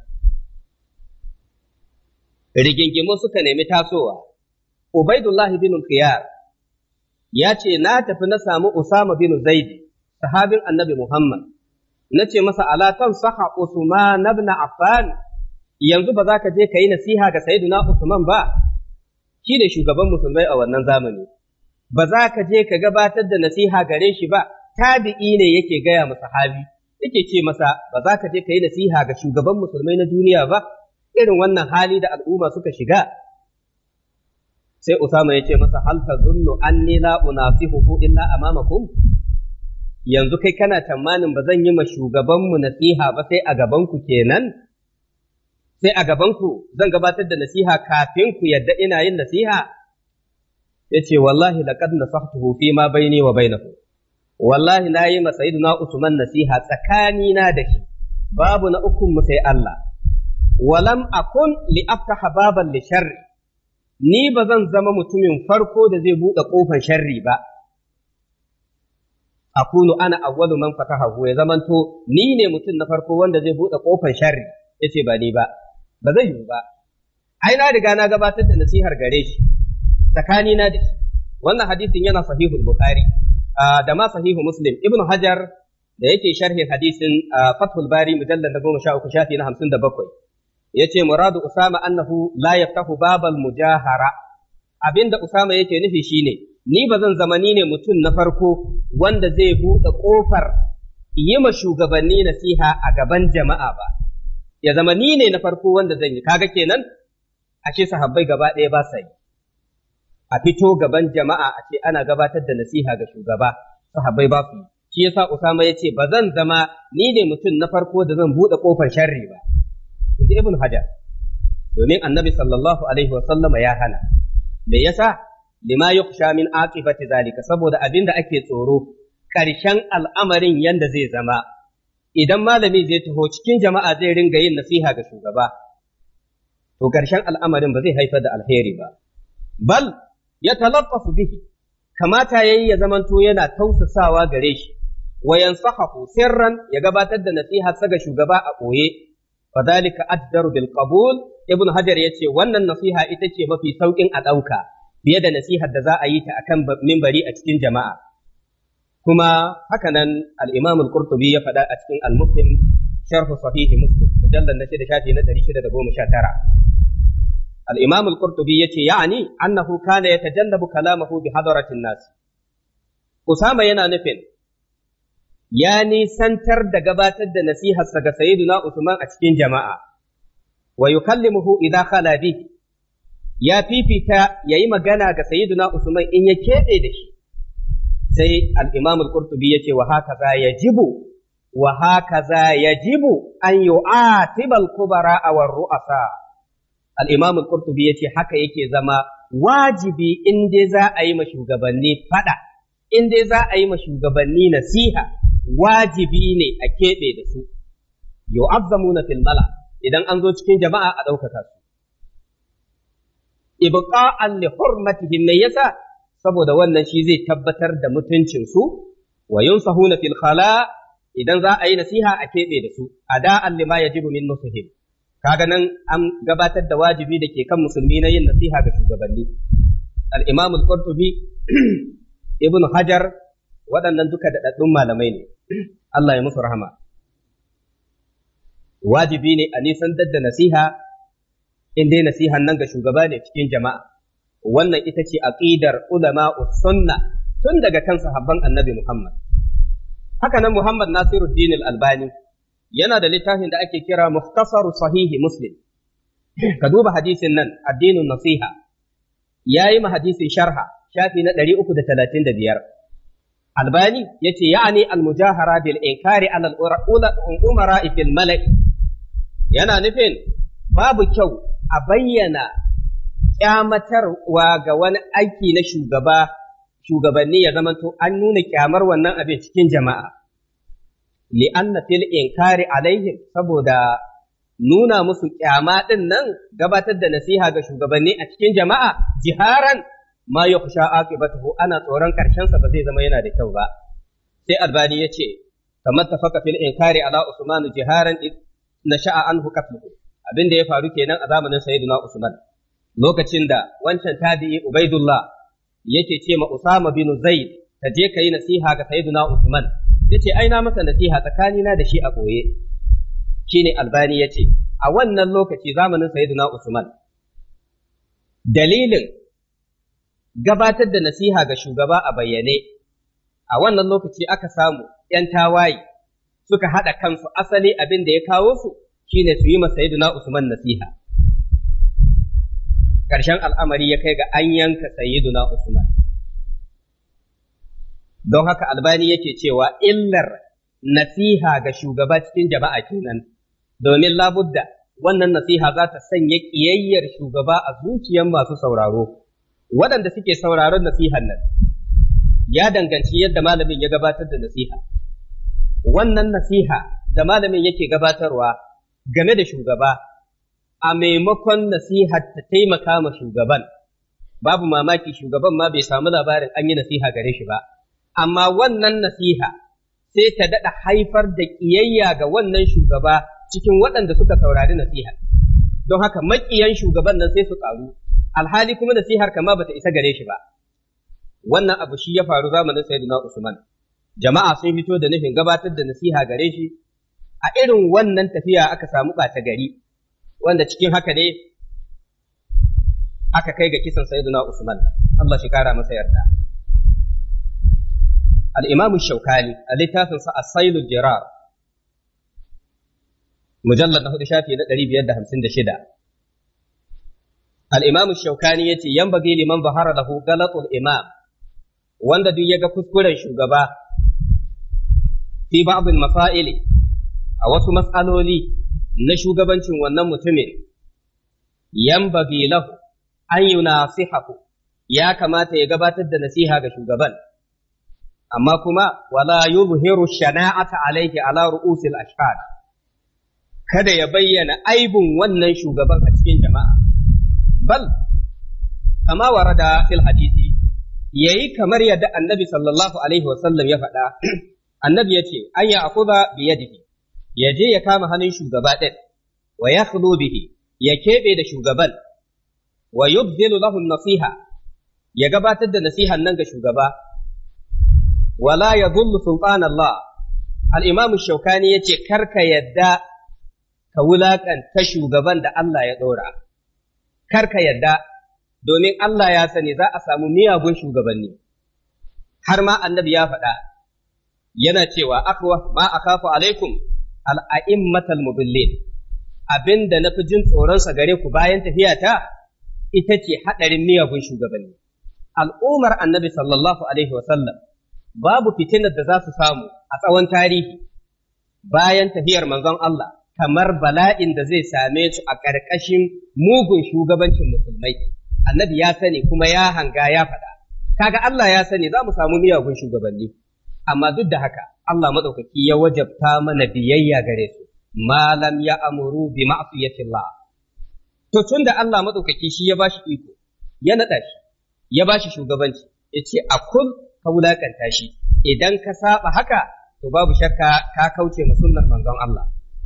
rigingimu suka nemi tasowa. Ubaidullahi bin Khiyar ya ce, Na tafi na samu Usama bin Zaid, sahabin annabi Muhammad, na ce masa, Ala kan saha Usman ibn Affan, yanzu ba za ka je ka yi nasiha ga Sayyidina Usman ba, shi ne shugaban musulmai a wannan zamani, ba za ka je ka gabatar da nasiha gare shi ba, tabi'i ne yake gaya masa sahabi, yake ce masa, ba za ka je ka yi nasiha ga shugaban musulmai na duniya ba, irin wannan hali da al'umma suka shiga. Sai Usama ya ce masa, hal tazunnu anni la unasihuhu illa amamakum? Yanzu kai kana tamanin ba zan yi ma shugabanmu nasiha ba sai a gabanku kenan? Sai a gabanku zan gabatar da nasiha kafin ku yadda ina yin nasiha? Ya ce, wallahi laqad nasahtuhu fi ma baini wa bainahu. Wallahi na yi ma Sayyidina Usman nasiha tsakanina da shi, babu na ukun mu sai Allah. Walam akun li aftaha baban li sharri, ni ba zan zama mutumin farko da zai buɗe ƙofar sharri ba. Akunu ana awwalu man fatahahu, ya zamanto ni ne mutum na farko wanda zai buɗe ƙofar sharri. Yace ba ni ba zai yiwu ba. Ai na riga na gabatar da nasihar gare shi tsakanina da shi. Wannan hadisin yana sahihul Bukhari da ma sahihu Muslim. Ibn Hajar da yake sharhin hadisin Fathul Bari mujallad na 13 shafi na 57 yace muradu Usama annahu la yaftahu babal mujahara, abinda Usama yake nufi shine ni ba zan zama ni ne mutum na farko wanda zai buɗe ƙofar yi ma shugabanni nasiha a gaban jama'a ba, ya zama ni ne na farko wanda zan yi, kaga kenan ashe sahabbai gaba ɗaya ba sa yi. A fito gaban jama'a a ce ana gabatar da nasiha ga shugaba, sahabbai ba su yi. Shi yasa Usama ya ce ba zan zama ni ne mutum na farko da zan buɗe ƙofar sharri ba. Inji Ibn Hajar, domin Annabi sallallahu alaihi wasallama ya hana. Me yasa? Lima yukhsha min aqibati zalika, saboda abin da ake tsoro ƙarshen al'amarin yanda zai zama. Idan malami zai taho cikin jama'a zai ringa yin nasiha ga shugaba, to ƙarshen al'amarin ba zai haifar da alheri ba. Bal ya talaffafu bihi, kamata yayi ya zamanto yana tausasawa gare shi, wa yansahahu sirran, ya gabatar da nasiha ga shugaba a ɓoye. Fadhalika addaru bil qabul. Ibn Hajar yace wannan nasiha ita ce mafi saukin a ɗauka fiye da nasihar da za a yi ta akan mimbari a cikin jama'a. Kuma haka nan al-Imam al-Qurtubi ya faɗa a cikin al-Muslim sharh sahih Muslim mujallad na 6 shafi na 619. Al-Imam al-Qurtubi yace ya'ani annahu kana yatajannabu kalamahu bi hadaratin nas. Usama yana nufin ya nisantar da gabatar da nasiharsa ga Sayyiduna Usman a cikin jama'a, wa yukallimuhu idza khala bihi, ya fifita yayi magana ga Sayyiduna Usman in ya keɓe da shi. Sai al-Imam al-Qurtubi yace wa hakaza yajibu an yu'atiba al-kubara wa ru'asa. Al-Imam al-Qurtubi yace haka yake zama wajibi in dai za a yi ma shugabanni fada, in dai za a yi ma shugabanni nasiha, wajibi ne a keɓe da su, yu'azzamuna fil mala, idan an zo cikin jama'a a ɗaukaka su. Ibqa'an li hurmatihim, me yasa? Saboda wannan shi zai tabbatar da mutuncin su, wa yunsahuna fil khala, idan za a yi nasiha a keɓe da su, ada'an lima yajibu min nusihim. Kaga nan an gabatar da wajibi da ke kan musulmi na yin nasiha ga shugabanni. Al-Imam al-Qurtubi, Ibn Hajar, waɗannan duka daɗaɗɗun malamai ne, Allah ya musu rahama. Wajibi ne a nisantar da nasiha, in dai nasihan nan ga shugaba ne cikin jama'a. Wannan ita ce aqidar ulama'us sunna tun daga kan sahabban Annabi Muhammad. Haka nan Muhammad Nasiruddin al-Albani yana da littafin da ake kira Mukhtasaru Sahihi Muslim. Ka duba hadisin nan, addinin nasiha, yayi ma hadisin sharha, shafi na 335. Albani yace ya'ani al-mujahara bil inkari ala al-umara fil mala'i, yana nufin babu kyau a bayyana kyamatarwa ga wani aiki na shugabanni ya zamanto an nuna kyamar wannan abin cikin jama'a. Li'anna fil inkari alaihim, saboda nuna musu kyama din nan, gabatar da nasiha ga shugabanni a cikin jama'a jiharan ma yakhsha aqibatuhu, ana tsoron karshensa ba zai zama yana da kyau ba. Sai Albani yace kamar tafaka fil inkari ala Usman jiharan nasha'a anhu qatluhu, abin da ya faru kenan a zamanin Sayyidina Usman, lokacin da wancan tabi'i Ubaidullah yake ce ma Usama bin Zaid, ka je ka yi nasiha ga Sayyidina Usman, yace ai na masa nasiha tsakanina da shi a boye. Shine Albani yace a wannan lokaci zamanin Sayyidina Usman, dalilin gabatar da nasiha ga shugaba a bayyane, a wannan lokaci aka samu ‘yan tawaye suka haɗa kansu, asali abin da ya kawo su shine su yi ma Sayyidina Usman nasiha. Ƙarshen al'amari ya kai ga an yanka Sayyidina Usman. Don haka Albani yake cewa illar nasiha ga shugaba cikin jama'a kenan, domin labudda wannan nasiha za ta sanya ƙiyayyar shugaba a zuciyar masu sauraro. Waɗanda suke sauraron nasihan nan, ya danganci yadda malamin ya gabatar da nasiha. Wannan nasiha da malamin yake gabatarwa game da shugaba, a maimakon nasihar ta taimaka ma shugaban, babu mamaki shugaban ma bai samu labarin an yi nasiha gare shi ba, amma wannan nasiha sai ta daɗa haifar da ƙiyayya ga wannan shugaba cikin waɗanda suka saurari nasiha. Don haka maƙiyan shugaban nan sai su ƙaru, alhali kuma nasihar kama bata isa gare shi ba. Wannan abu shi ya faru zamanin Sayyidina Usman. Jama'a sun fito da nufin gabatar da nasiha gare shi, a irin wannan tafiya aka samu ɓata gari, wanda cikin haka ne aka kai ga kisan sayyidina Usman Allah shi kara masa yarda. al-Imam Shawkani a littafin sa As-Sailul Jirar mujallad na 4 shafi na 556 al-Imam Shawkani yace yanbaghi liman zahara lahu galatul imam, wanda duk yaga kuskuren shugaba fi ba'd al-masail a wasu mas'aloli na shugabancin wannan mutumin, yanbaghi lahu an yunasihahu, ya kamata ya gabatar da nasiha ga shugaban, amma kuma wala yuzhiru shana'ata alayhi ala ru'usil ashhad, kada ya bayyana aibun wannan shugaban a cikin jama'a, bal kama warada fil hadisi, yayi kamar yadda annabi sallallahu alaihi wasallam ya faɗa. Annabi yace an ya akuza bi yadihi, ya je ya kama hannun shugaba ɗin, wa yakhlu bihi, ya keɓe da shugaban, wa yubdilu lahu nasiha, ya gabatar da nasihan nan ga shugaba, wala yadullu sultan Allah. Al-Imam Shawkani yace karka yadda ka wulakanta shugaban da Allah ya ɗora, karka yadda, domin Allah ya sani za a samu miyagun shugabanni. Har ma annabi ya faɗa, yana cewa akwa ma akafu alaikum al-a'immatal mudillin, abinda nafi jin tsoronsa gare ku bayan tafiyata ita ce haɗarin miyagun shugabanni. Al'ummar annabi sallallahu alaihi wasallam babu fitinar da za su samu a tsawon tarihi bayan tafiyar manzon Allah kamar bala'in da zai same su a ƙarƙashin mugun shugabancin musulmai. Annabi ya sani kuma ya hanga ya faɗa. Kaga Allah ya sani za mu samu miyagun shugabanni, amma duk da haka Allah maɗaukaki ya wajabta mana biyayya gare su, malam ya amuru bi ma'siyatillah. To tun da Allah maɗaukaki shi ya bashi iko, ya naɗa shi, ya bashi shugabanci, ya ce a kul ka wulaƙanta shi, idan ka saba haka to babu shakka ka kauce ma sunnar manzon Allah.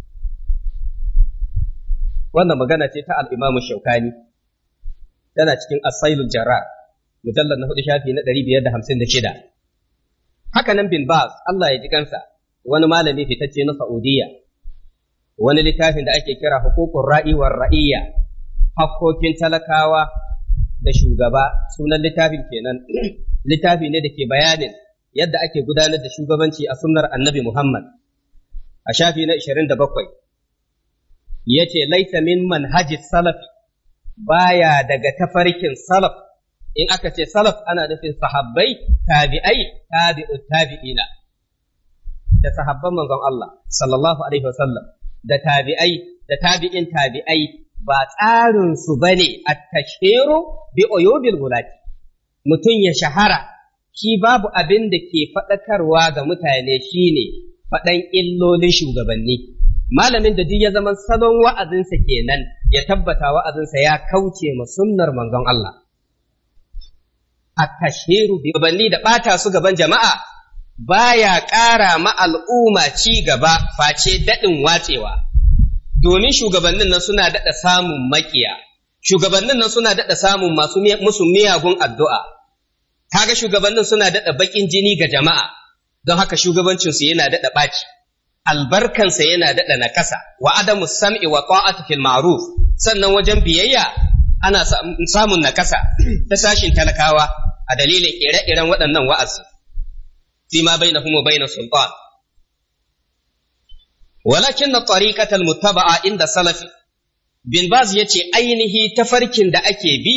Wannan magana ce ta al-Imam Shawkani, tana cikin As-Sailul Jarrar mujallad na 4 shafi na 556. Haka nan bin Baz, Allah ya ji kansa, wani malami fitacce na Saudiya, wani littafin da ake kira Huququr Ra'i war Ra'iyya, hakkokin talakawa da shugaba, sunan littafin kenan. Littafi ne da ke bayanin yadda ake gudanar da shugabanci a sunnar Annabi Muhammad. A shafi na 27 yace laisa min manhajis salafi, baya daga tafarkin salaf. In aka ce salaf ana nufin sahabbai, tabi'ai, tabi'ut tabi'ina, da sahabban manzon Allah sallallahu alaihi wasallam, da tabi'ai, da tabi'in tabi'ai, ba tsarin su bane at-tashhiru bi uyubil gulati, mutum ya shahara, shi babu abin da ke faɗakarwa ga mutane shine faɗan illolin shugabanni. Malamin da duk ya zama salon wa'azinsa kenan, ya tabbata wa'azinsa ya kauce ma sunnar manzon Allah. At-tashhiru bi banni da ɓata su gaban jama'a baya ƙara ma al'umma ci gaba face daɗin watsewa, domin shugabannin nan suna daɗa samun makiya, shugabannin nan suna daɗa samun masu musu miyagun addu'a, kaga shugabannin suna daɗa baƙin jini ga jama'a, don haka shugabancinsu yana daɗa ɓaci, albarkansa yana daɗa naƙasa, wa adamu sam'i wa ta'ati fil ma'ruf, sannan wajen biyayya ana samun naƙasa ta sashin talakawa a dalilin ire-iren waɗannan wa'azi, fi ma bainahum wa bainas sultan. Walakin na tariqatal muttaba'a inda salafi, bin Baz yace ainihi tafarkin da ake bi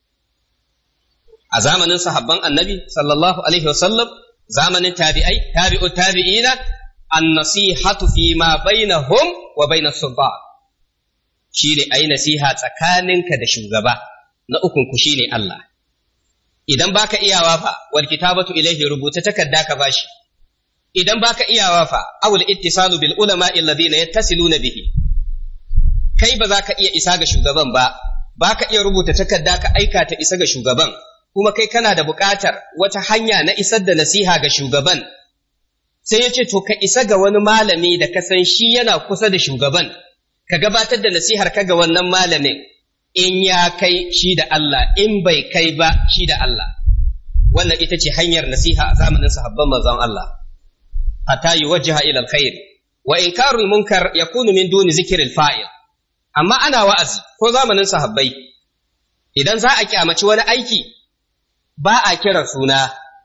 a zamanin sahabban annabi sallallahu alaihi wasallam, zamanin tabi'ai, tabi'ut tabi'ina, an-nasihatu fi ma bainahum wa bainas sultan, shine ayi nasiha tsakaninka da shugaba, na ukun ku shine Allah. Idan baka iyawa fa wal kitabatu ilayhi, rubuta takarda ka bashi. Idan baka iyawa fa awul ittisalu bil ulama alladhina yattasiluna bihi, kai ba za ka iya isa ga shugaban ba, baka iya rubuta takarda ka aika ta isa ga shugaban, kuma kai kana da buƙatar wata hanya na isar da nasiha ga shugaban, sai ya ce to ka isa ga wani malami da ka san shi yana kusa da shugaban, ka gabatar da nasihar ka ga wannan malamin, in ya kai shi da Allah, in bai kai ba shi da Allah. Wannan ita ce hanyar nasiha a zamanin sahabban manzon Allah. Hatta yuwajjaha ila alkhair wa inkarul munkar yakunu min duni zikril fa'il. Amma ana wa'azi ko zamanin sahabbai, idan za a kyamaci wani aiki ba a kiran suna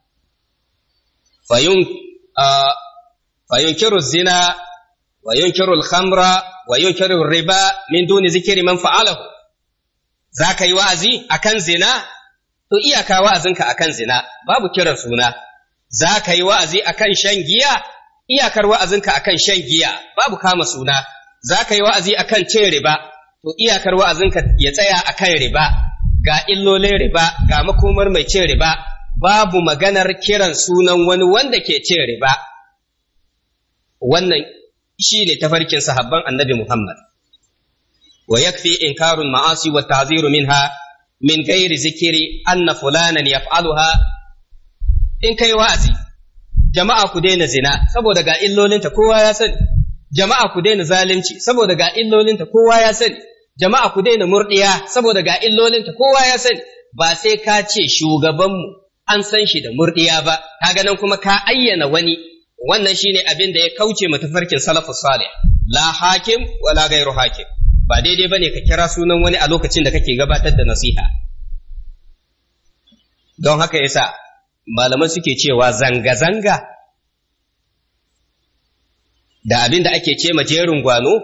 fayunkiru zina wa yunkiru al-khamra wa yunkiru riba min duni zikri man fa'alahu. Za ka yi wa'azi akan zina, to iyaka wa'azinka akan zina, babu kiran suna. Za ka yi wa'azi akan shan giya, iyakar wa'azinka akan shan giya, babu kama suna. Za ka yi wa'azi akan cin riba, to iyakar wa'azinka ya tsaya akan riba, ga illolin riba, ga makomar mai cin riba, babu maganar kiran sunan wani wanda ke cin riba. Wannan shi ne tafarkin sahabban annabi Muhammad. Wa yakfi inkarul ma'asi wa ta'ziru minha min ghairi zikiri anna fulanan yaf'aluha. In kai wa'azi, jama'a ku daina zina saboda ga illolinta kowa ya sani. Jama'a ku daina zalunci saboda ga illolinta kowa ya sani. Jama'a ku daina murdiya saboda ga illolinta kowa ya sani. Ba sai ka ce shugabanmu an san shi da murdiya ba, kaga nan kuma ka ayyana wani. Wannan shine abin da ya kauce mu tafarkin salafus salih. La hakim wala gairu hakim. Ba daidai bane ka kira sunan wani a lokacin da kake gabatar da nasiha. Don haka yasa malaman suke cewa zanga-zanga da abin da ake ce ma jerin gwano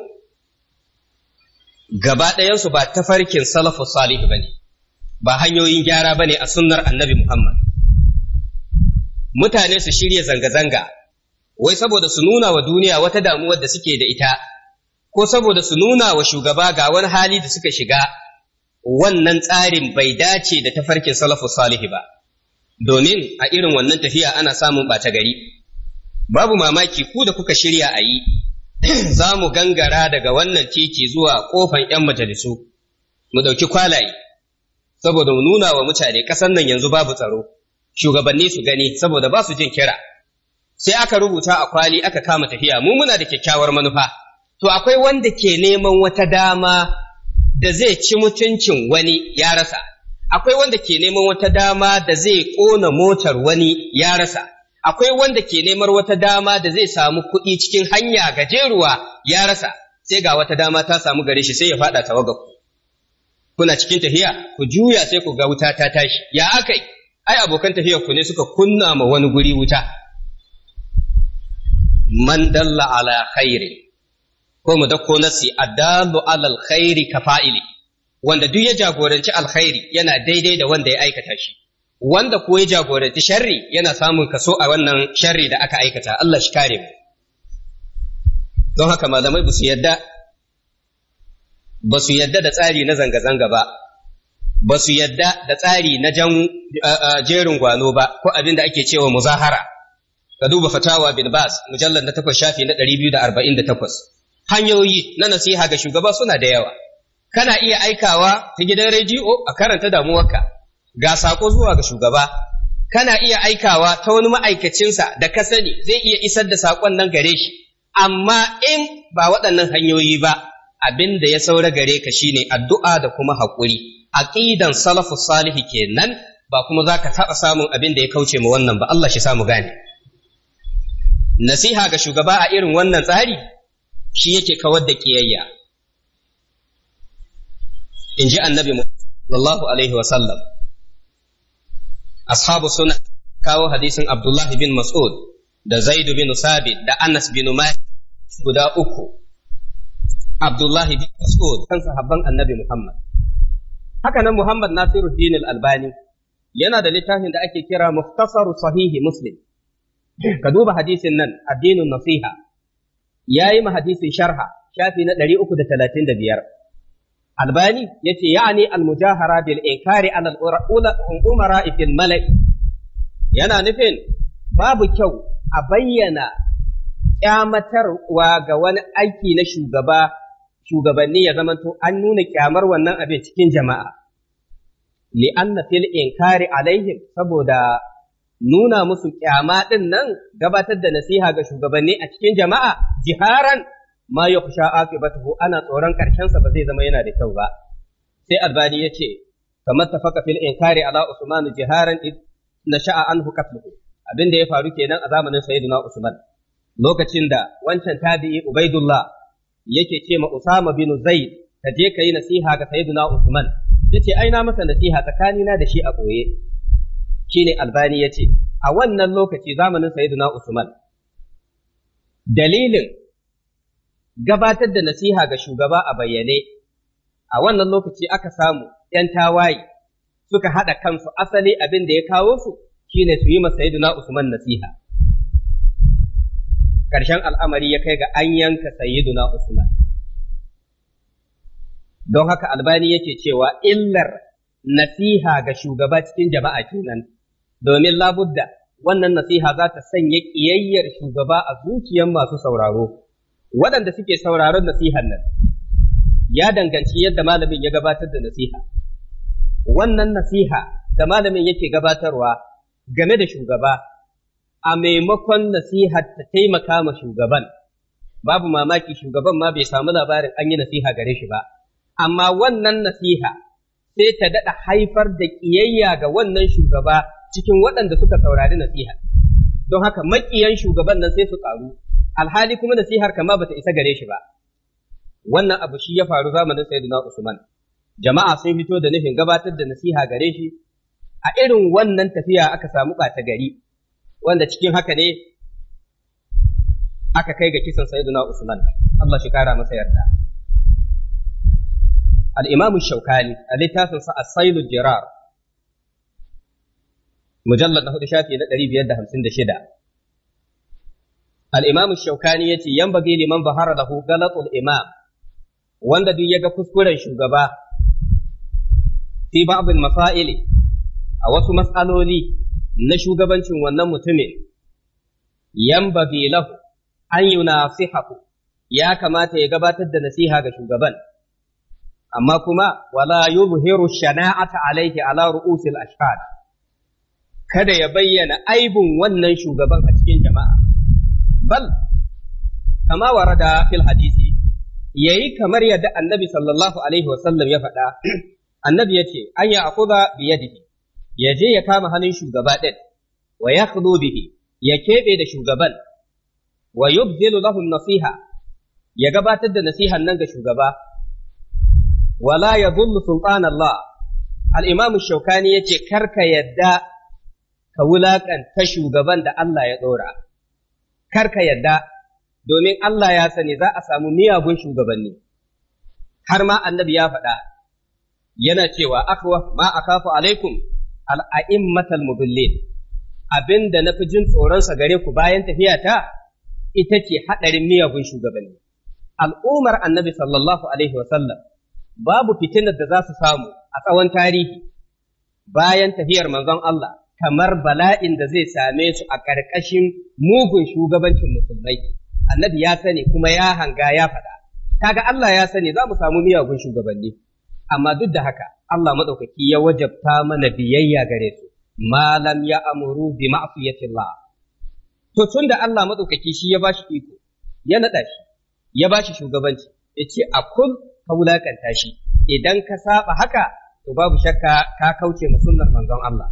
gaba ɗayansu ba tafarkin salafus salih bane, ba hanyoyin gyara bane a sunnar annabi Muhammad. Mutane su shirya zanga-zanga wai saboda su nuna wa duniya wata damuwar da suke da ita, ko saboda su nuna wa shugaba ga wani hali da suka shiga, wannan tsarin bai dace da tafarkin salafus salih ba. Domin a irin wannan tafiya ana samun ɓata gari. Babu mamaki ku da kuka shirya a yi, za mu gangara daga wannan titi zuwa ƙofan ‘yan majalisu, mu ɗauki kwalaye, saboda mu nuna wa mutane ƙasar nan yanzu babu tsaro, shugabanni su gani saboda ba su jin kira. Sai aka rubuta a kwali aka kama tafiya, mu muna da kyakkyawar manufa. To akwai wanda ke neman wata dama da zai ci mutuncin wani ya rasa. Akwai wanda ke neman wata dama da zai ƙona motar wani ya rasa, akwai wanda ke neman wata dama da zai samu kuɗi cikin hanya gajeruwa ya rasa, sai ga wata dama ta samu gare shi sai ya faɗa tawaga ku. Kuna cikin tafiya, ku juya sai ku ga wuta ta tashi, ya akai? Ai abokan tafiyar ku ne suka kunna ma wani guri wuta. Man dalla ala khairi, ko mu dauko nasi, adallu alal khairi ka fa'ili. Wanda duk ya jagoranci alkhairi yana daidai da wanda ya aikata shi, wanda ko ya jagoranci sharri yana samun kaso a wannan sharri da aka aikata. Allah shi kare mu. Don haka malamai ba su yadda da tsari na zanga-zanga ba, ba su yadda da tsari na jerin gwano ba, ko abin da ake cewa muzahara. Ka duba fatawa bin Bas mujallar na 8 shafi na 248. Hanyoyi na nasiha ga shugaba suna da yawa. Kana iya aikawa ta gidan rediyo a karanta damuwarka, ga sako zuwa ga shugaba. Kana iya aikawa ta wani ma'aikacinsa da ka sani zai iya isar da sakon nan gare shi. Amma in ba waɗannan hanyoyi ba, abin da ya saura gare ka shine addu'a da kuma haƙuri. Aqidan salafus salihi kenan, ba kuma za ka taɓa samun abin da ya kauce ma wannan ba. Allah shi samu gane. Nasiha ga shugaba a irin wannan tsari shi yake kawar da ƙiyayya. In ji annabi sallallahu alaihi wa sallam. Ashabu suna kawo hadisin Abdullahi bin Mas'ud da Zaid bin Sabit da Anas bin Malik guda uku. Abdullahi bin Mas'ud kan sahabban annabi Muhammad. Haka nan Muhammad Nasiruddin al-Albani yana da littafin da ake kira Mukhtasaru Sahihi Muslim. Ka duba hadisin nan, addinin nasiha, yayi ma hadisin sharha shafi na 335. Albani yace ya'ani al-mujahara bil inkari ala al-umara fil mala'i, yana nufin babu kyau a bayyana kyamatarwa ga wani aiki na shugabanni ya zamanto an nuna kyamar wannan abin cikin jama'a. Li'anna fil inkari alaihim, saboda nuna musu kyama din nan, gabatar da nasiha ga shugabanni a cikin jama'a jiharan ma yakhsha aqibatuhu, ana tsoron karshen sa ba zai zama yana da kyau ba. Sai Albani yace kamar tafaka fil inkari ala Usman jiharan nasha'a anhu qatluhu, abinda ya faru kenan a zamanin sayyidina Usman, lokacin da wancan tabi'i Ubaidullah yake ce ma Usama bin Zaid ka je ka yi nasiha ga sayyidina Usman, yace ai na masa nasiha tsakanina da shi a ɓoye. Shine Albani yace a wannan lokaci zamanin Sayyidina Usman dalilin gabatar da nasiha ga shugaba a bayyane a wannan lokaci aka samu ‘yan tawaye suka haɗa kansu asali abin da ya kawo su shine su yi masa Sayyidina Usman nasiha. Ƙarshen al'amari ya kai ga an yanka Sayyidina Usman. Don haka Albani yake cewa illar nasiha ga shugaba cikin jama'a kenan, domin labudda wannan nasiha za ta sanya ƙiyayyar shugaba a zuciyar masu sauraro, waɗanda suke sauraron nasihan nan, ya danganci yadda malamin ya gabatar da nasiha. Wannan nasiha da malamin yake gabatarwa game da shugaba, a maimakon nasihar ta taimaka ma shugaban, babu mamaki shugaban ma bai samu labarin an yi nasiha gare shi ba. Amma wannan nasiha sai ta daɗa haifar da ƙiyayya ga wannan shugaba cikin waɗanda suka saurari nasiha. Don haka maƙiyan shugaban nan sai su ƙaru, alhali kuma nasihar kama bata isa gare shi ba. Wannan abu shi ya faru zamanin Sayyidina Usman. Jama'a sun fito da nufin gabatar da nasiha gare shi, a irin wannan tafiya aka samu ɓata gari, wanda cikin haka ne aka kai ga kisan Sayyidina Usman. Allah shi kara masa yarda. الإمام الشوكاني التي الصيد الجرار مجلد نهود شافي نقريب يدهم سند شدة. الإمام الشوكاني ينبغي لمن ظهر له غلط الإمام وان دي يجا كسكورا شوغبا في بعض المسائل أو مسألة لي نشوغبا وانا متمن ينبغي له أن يناصحه يا كما تيغبا تد نسيها شوغبا amma kuma wala yuzhiru shana'ata alaihi ala ru'usil ashhad, kada ya bayyana aibun wannan shugaban a cikin jama'a, bal kama warada fil hadisi yayi kamar yadda annabi sallallahu alaihi wasallam ya faɗa. Annabi yace an ya akuza bi yadihi, ya je ya kama hannun shugaba din, wa yakhlu bihi, ya kebe da shugaban, wa yubdilu lahu nasiha, ya gabatar da nasihan nan ga shugaba. Wala ya zullu sultan Allah, al'imamu Shaukani ya ce, Karka yadda ka wulaƙanta shugaban da Allah ya ɗora, karka yadda, domin Allah ya sani za a samu miyagun shugabanni. Har ma annabi ya faɗa, yana cewa, Akwa ma akafu alaikum al'a'immatal mudillin, abin da na fi jin tsoronsa gare ku bayan tafiyata, ita ce haɗarin miyagun shugabanni. Al'ummar annabi sallallahu alaihi wasallam babu fitinar da za su samu a tsawon tarihi bayan tafiyar manzon Allah kamar bala'in da zai same su a ƙarƙashin mugun shugabancin musulmai. Annabi ya sani kuma ya hanga ya faɗa. Kaga Allah ya sani za mu samu miyagun shugabanni, amma duk da haka Allah maɗaukaki ya wajabta mana biyayya gare su, malam ya amuru bi ma'siyatillah. To tun da Allah maɗaukaki shi ya bashi iko, ya naɗa shi, ya bashi shugabanci, ya ce a kul ka wulakanta shi, idan ka saba haka to babu shakka ka kauce ma sunnar manzon Allah.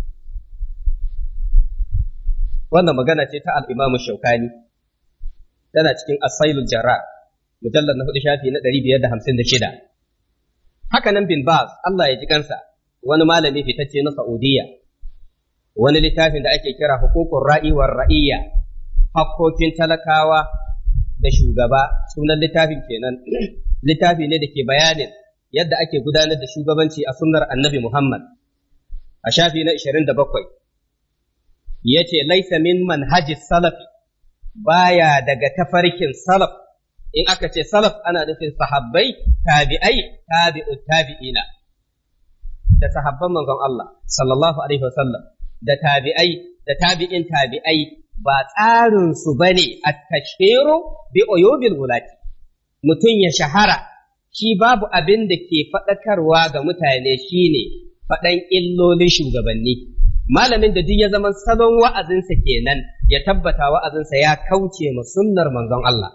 Wannan magana ce ta al-Imam Shaukani, tana cikin As-Sailul Jarrar, mujallad na 4 shafi na 556. Haka nan bin Baz, Allah ya ji kansa, wani malami fitacce na Saudiya, wani littafin da ake kira Huququr Ra'i war Ra'iyya, hakkokin talakawa da shugaba, sunan littafin kenan. Littafi ne da ke bayanin yadda ake gudanar da shugabanci a sunnar annabi Muhammad. A shafi na 27 ya ce, Laisa min manhajis salafi, baya daga tafarkin salaf. In aka ce salaf ana nufin sahabbai, tabi'ai, tabi'ut tabi'ina, da sahabban manzon Allah sallallahu alaihi wasallam, da tabi'ai, da tabi'in tabi'ai, ba tsarin su bane at-tashhiru bi uyubil wulati. Mutum ya shahara, shi babu abin da ke faɗakarwa ga mutane shine faɗan illolin shugabanni. Malamin da duk ya zama salon wa'azinsa kenan, ya tabbata wa'azinsa ya kauce ma sunnar manzon Allah.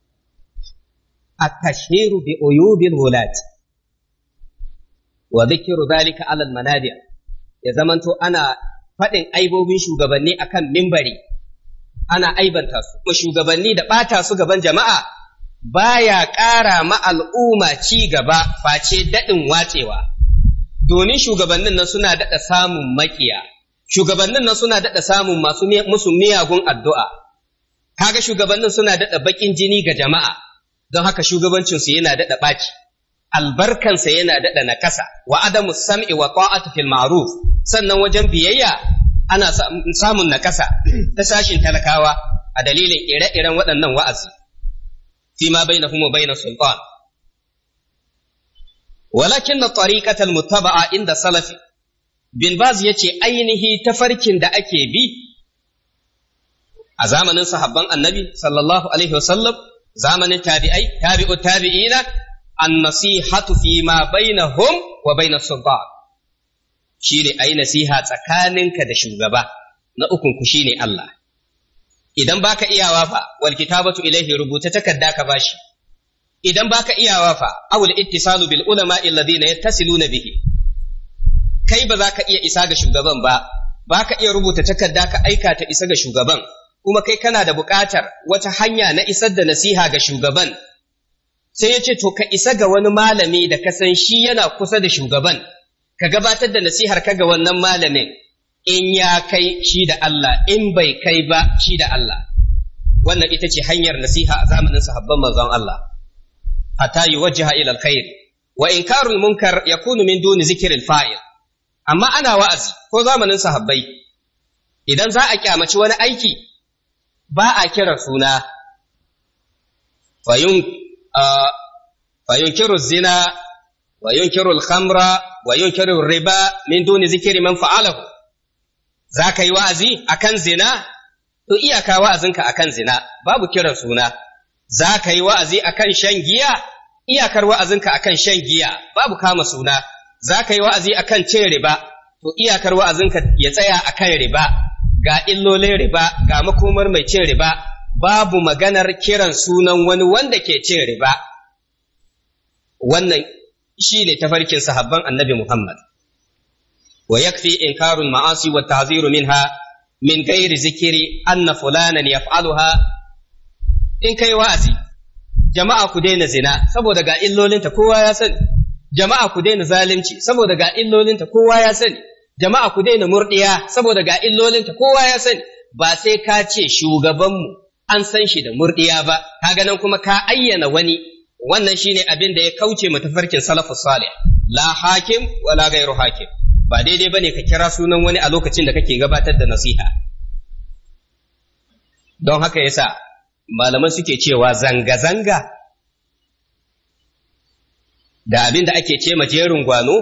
At-tashhiru bi uyubil wulat wa dhikru dhalika 'ala al-manabir, ya zamanto ana faɗin aibobin shugabanni akan mimbari, ana aibanta su, kuma shugabanni da ɓata su gaban jama'a baya ƙara ma al'umma ci gaba face daɗin watsewa. domin shugabannin nan suna daɗa samun makiya, shugabannin nan suna daɗa samun masu musu miyagun addu'a, kaga shugabannin suna daɗa baƙin jini ga jama'a, don haka shugabancinsu yana daɗa ɓaci, albarkansa yana daɗa nakasa, wa adamu sam'i wa ta'atu fil ma'ruf, sannan wajen biyayya ana samun nakasa ta sashin talakawa a dalilin ire-iren waɗannan wa'azi, fi ma bainahum wa bainas sultan. Walakin na tariƙatar mutaba'a inda salafi, bin Baz ya ce ainihi tafarkin da ake bi a zamanin sahabban annabi sallallahu alaihi wasallam, zamanin tabi'ai, tabi'u tabi'ina, an nasihatu fi ma bainahum wa bainas sultan, shine ai nasiha tsakaninka da shugaba, na ukun ku shine Allah. Idan baka iyawa fa wal kitabatu ilaihi, rubuta takarda ka bashi. Idan baka iyawa fa awul ittisalu bil ulama alladhina yattasiluna bihi, kai ba za ka iya isa ga shugaban ba, baka iya rubuta takarda ka aika ta isa ga shugaban, kuma kai kana da buƙatar wata hanya na isar da nasiha ga shugaban, sai ya ce to ka isa ga wani malami da ka san shi yana kusa da shugaban, ka gabatar da nasihar ka ga wannan malamin, in ya kai shi da Allah, in bai kai ba shi da Allah. Wannan ita ce hanyar nasiha a zamanin sahabban manzon Allah. Hatta yuwajjaha ila alkhair wa inkarul munkar yakunu min duni zikril fa'il. Amma ana wa'azi ko zamanin sahabbai, idan za a kyamaci wani aiki ba a kiran suna, fayunkiru zina wa yunkiru al-khamra wa yunkiru riba min duni zikri man fa'alahu. Za ka yi wa'azi akan zina, to iyaka wa'azinka akan zina, babu kiran suna. Za ka yi wa'azi akan shan giya, iyakar wa'azinka akan shan giya, babu kama suna. Za ka yi wa'azi akan cin riba, to iyakar wa'azinka ya tsaya akan riba, ga illolin riba, ga makomar mai cin riba, babu maganar kiran sunan wani wanda ke cin riba. Wannan shi ne tafarkin sahabban annabi Muhammad. Wa yakfi inkarul ma'asi wa ta'ziru minha min gairi zikiri anna fulanan yaf'aluha. In kai wa'azi, jama'a ku daina zina saboda ga illolinta kowa ya sani, jama'a ku daina zalunci saboda ga illolinta kowa ya sani, jama'a ku daina murdiya saboda ga illolinta kowa ya sani, ba sai ka ce shugabanmu an san shi da murdiya ba, kaga nan kuma ka ayyana wani. Wannan shine abin da ya kauce mu tafarkin salafus salih, la hakim wala gairu hakim. Ba daidai bane ka kira sunan wani a lokacin da kake gabatar da nasiha. Don haka yasa malaman suke cewa zanga-zanga da abin da ake ce ma jerin gwano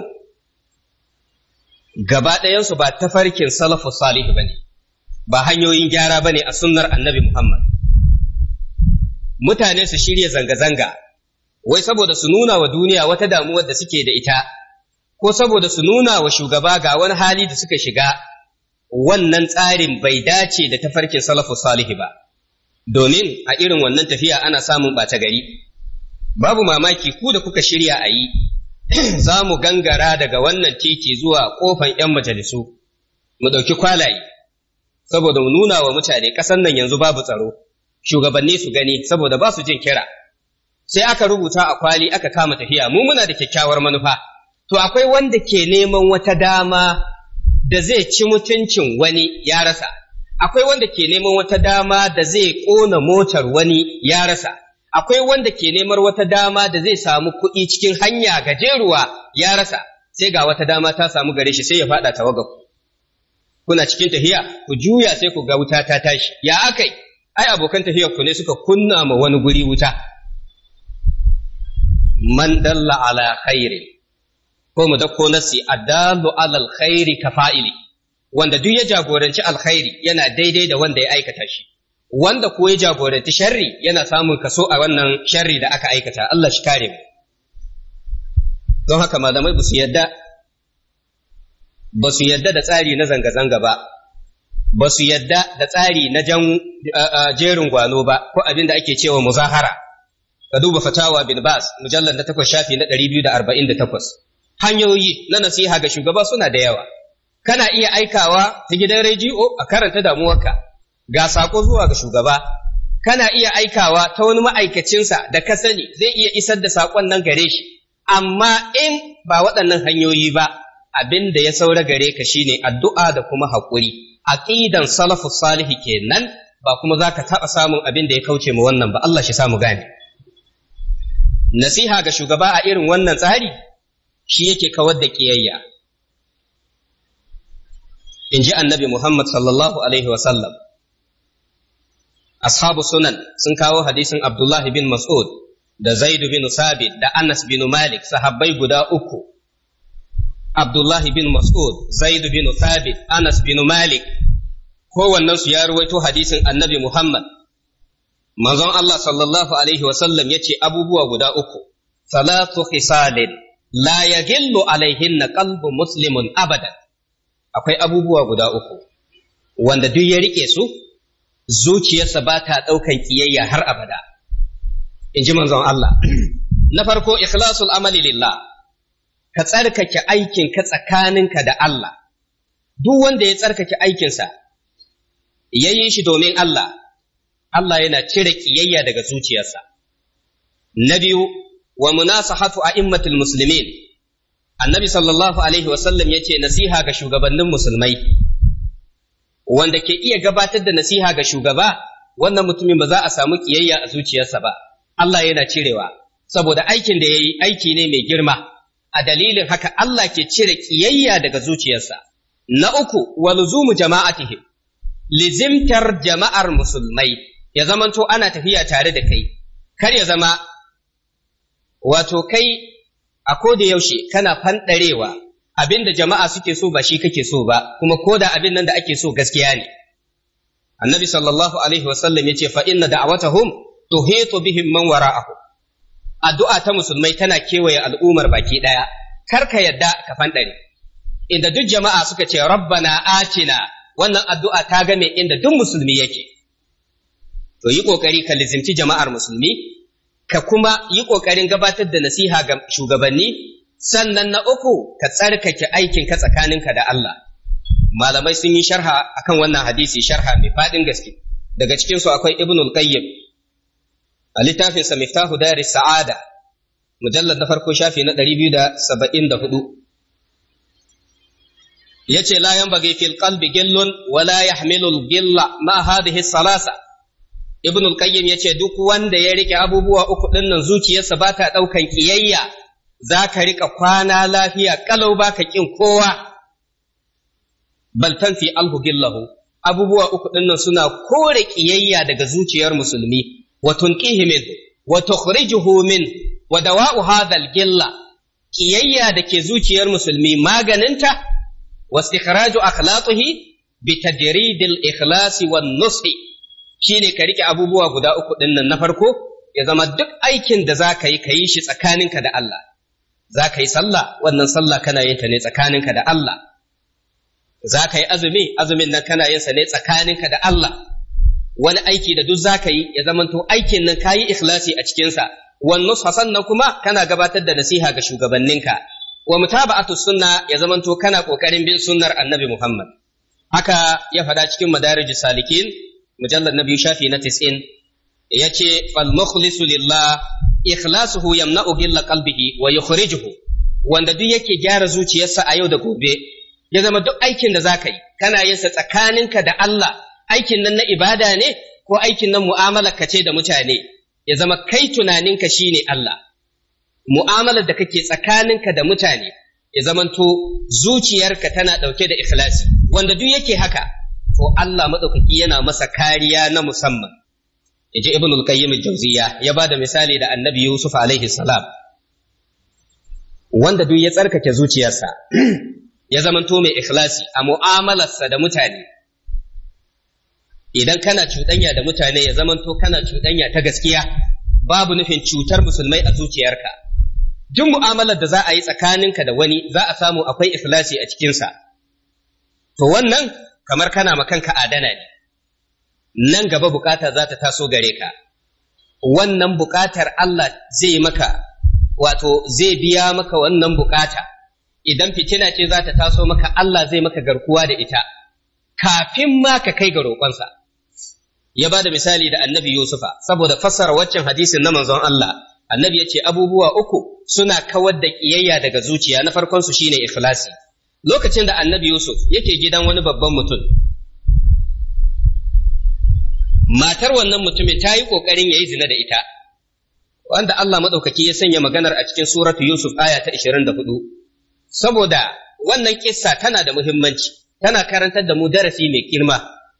gaba ɗayansu ba tafarkin salafus salih bane, ba hanyoyin gyara bane a sunnar annabi Muhammad. Mutane su shirya zanga-zanga wai saboda su nuna wa duniya wata damuwar da suke da ita, ko saboda su nuna wa shugaba ga wani hali da suka shiga, wannan tsarin bai dace da tafarkin salafus salihi ba, domin a irin wannan tafiya ana samun ɓata gari. Babu mamaki ku da kuka shirya a yi, za mu gangara daga wannan titi zuwa ƙofan ‘yan majalisu, mu ɗauki kwalaye, saboda mu nuna wa mutane ƙasan nan yanzu babu tsaro, shugabanni su gani saboda ba su jin kira. Sai aka rubuta a kwali aka kama tafiya, mu muna da kyakkyawar manufa. To akwai wanda ke neman wata dama da zai ci mutuncin wani ya rasa, akwai wanda ke neman wata dama da zai ƙona motar wani ya rasa, akwai wanda ke neman wata dama da zai samu kuɗi cikin hanya gajeruwa ya rasa, sai ga wata dama ta samu gare shi sai ya faɗa tawaga ku. Kuna cikin tafiya, ku juya sai ku ga wuta ta tashi, ya akai? Ai abokan tafiyar ku ne suka kunna ma wani guri wuta. Man dalla ala khairin, ko mu dauko nasi adallu ala alkhairi ka fa'ili, wanda duk ya jagoranci alkhairi yana daidai da wanda ya aikata shi, wanda ko ya jagoranci sharri yana samun kaso a wannan sharri da aka aikata. Allah shi kare mu. Don haka malamai ba su yadda da tsari na zanga-zanga ba, ba su yadda da tsari na jerin gwano ba, ko abin da ake cewa muzahara. Ka duba fatawa bin Baz mujallar na 8 shafi na 248. Hanyoyi na nasiha ga shugaba suna da yawa. Kana iya aikawa ta gidan rediyo a karanta damuwarka, ga sako zuwa ga shugaba. Kana iya aikawa ta wani ma'aikacinsa da ka sani zai iya isar da sakon nan gare shi. Amma in ba waɗannan hanyoyi ba, abin da ya saura gare ka shine addu'a da kuma haƙuri. Aqidan salafus salihi kenan, ba kuma za ka taɓa samun abin da ya kauce mu wannan ba, Allah shi samu gane. Nasiha ga shugaba a irin wannan tsari shi yake kawar da ƙiyayya. In ji annabi Muhammad sallallahu Alaihi wasallam. Ashabu sunan sun kawo hadisin Abdullah bin Mas'ud da Zaid bin Sabit da Anas bin Malik, sahabbai guda uku. Abdullah bin Mas'ud, Zaid bin Sabit, Anas bin Malik, kowannensu ya ruwaito hadisin annabi Muhammad. Manzon Allah sallallahu Alaihi wasallam ya ce abubuwa guda uku, salatu khisalin la yagillu alaihinna qalbu muslimun abadan. Akwai abubuwa guda uku, wanda duk ya rike su, zuciyarsa ba ta ɗaukan ƙiyayya har abada. In ji manzon Allah. Na farko, ikhlasul amali lillah, ka tsarkake aikinka tsakaninka da Allah. Duk wanda ya tsarkake aikinsa, ya yi shi domin Allah, Allah yana cire ƙiyayya daga zuciyarsa. Na biyu, wa munasahatu a'immatul muslimin. Annabi sallallahu alaihi wasallam ya ce nasiha ga shugabannin musulmai. Wanda ke iya gabatar da nasiha ga shugaba, wannan mutumin ba za a samu ƙiyayya a zuciyarsa ba. Allah yana cirewa, saboda aikin da ya yi aiki ne mai girma. A dalilin haka Allah ke cire ƙiyayya daga zuciyarsa. Na uku, wa luzumu jama'atihim. Lizimtar jama'ar musulmai, ya zamanto ana tafiya tare da kai, kar ya zama, wato kai a koda yaushe kana fanɗarewa, abin da jama'a suke so ba shi kake so ba, kuma koda abin nan da ake so gaskiya ne. Annabi sallallahu alaihi wasallam ya ce, fa inna da'awatahum tuhitu bihim man wara'ahu. Addu'a ta musulmai tana kewaye al'ummar baki ɗaya, kar ka yadda ka fanɗare. Inda duk jama'a suka ce, Rabbana atina, wannan addu'a ta game inda duk musulmi yake. To yi ƙoƙari ka lizimci jama'ar musulmi, ka kuma yi ƙoƙarin gabatar da nasiha ga shugabanni, sannan na uku ka tsarkake aikinka tsakaninka da Allah. Malamai sun yi sharha akan wannan hadisi, sharha mai faɗin gaske. Daga cikinsu akwai Ibnul Qayyim a littafinsa Miftahu Daris Sa'ada, mujallar na farko shafi na 274. Yace la yanbaghi fil qalbi gillun wa la yahmilu al-gilla ma hadhihi salasa. Ibn al-Qayyim yace duk wanda ya rike abubuwa uku dinnan zuciyarsa ba ta daukan kiyayya, zaka rika kwana lafiya kalau baka kin kowa. Bal tanfi alhu gillahu, abubuwa uku dinnan suna kore kiyayya daga zuciyar musulmi, wa tunqihi minhu wa tukhrijuhu min wa dawa'u hadha al-gilla. Kiyayya dake zuciyar musulmi maganinta واستخراج أخلاطه بتجريد الإخلاص والنصح shine ka rike abubuwa guda uku dinnan. Na farko ya zama duk aikin da zaka yi kayi shi tsakaninka da Allah. Zaka yi sallah, wannan sallah kana yin ta ne tsakaninka da Allah. Zaka yi azumi, azumin nan kana yin sa ne tsakaninka da Allah. Wani aiki da duk zaka yi ya zama to aikin nan kayi ikhlasi a cikin sa. Wan nusha, sannan kuma kana gabatar da nasiha ga shugabanninka. Wa mutaba'atu sunna, ya zamanto kana kokarin bin sunnar annabi Muhammad. Haka ya faɗa cikin madarijus salikin mujallad na 2 shafi na 90, yace fal mukhlisu lillah ikhlasuhu yamna'u gilla qalbihi wa yukhrijuhu. Wanda duk yake gyara zuciyarsa a yau da gobe, ya zama duk aikin da zaka yi kana yin sa tsakaninka da Allah, aikin nan na ibada ne ko aikin nan mu'amalar ka ce da mutane, ya zama kai tunaninka shine Allah. Mu'amalar da kake tsakaninka da mutane ya zamanto zuciyarka tana ɗauke da ikhlasi, wanda duk yake haka to Allah maɗaukaki yana masa kariya na musamman. Yaji Ibn al-Qayyim al-Jawziyya ya bada misali da Annabi Yusuf alaihi salam, wanda duk ya tsarkake zuciyarsa ya zamanto mai ikhlasi a mu'amalarsa da mutane. Idan kana cuɗanya da mutane ya zamanto kana cuɗanya ta gaskiya, babu nufin cutar musulmai a zuciyarka. Duk mu'amalar da za a yi tsakaninka da wani za a samu akwai ikhlasi a cikinsa. To wannan kamar kana makanka adana ne. Nan gaba bukata za ta taso gare ka. Wannan bukatar Allah zai maka, wato zai biya maka wannan bukata. Idan fitina ce za ta taso maka, Allah zai maka garkuwa da ita, kafin ma ka kai ga roƙonsa. Ya ba da misali da Annabi Yusufa, saboda fassara waccan hadisin na manzon Allah. Annabi ya ce abubuwa uku suna kawar da ƙiyayya daga zuciya. Na farkon su shine ikhlasi. lokacin da annabi Yusuf yake gidan wani babban mutum, matar wannan mutumin ta yi ƙoƙarin ya yi zina da ita, wanda Allah maɗaukaki ya sanya maganar a cikin suratu Yusuf aya ta 24, saboda wannan kissa tana da muhimmanci, tana karantar da mu darasi mai girma.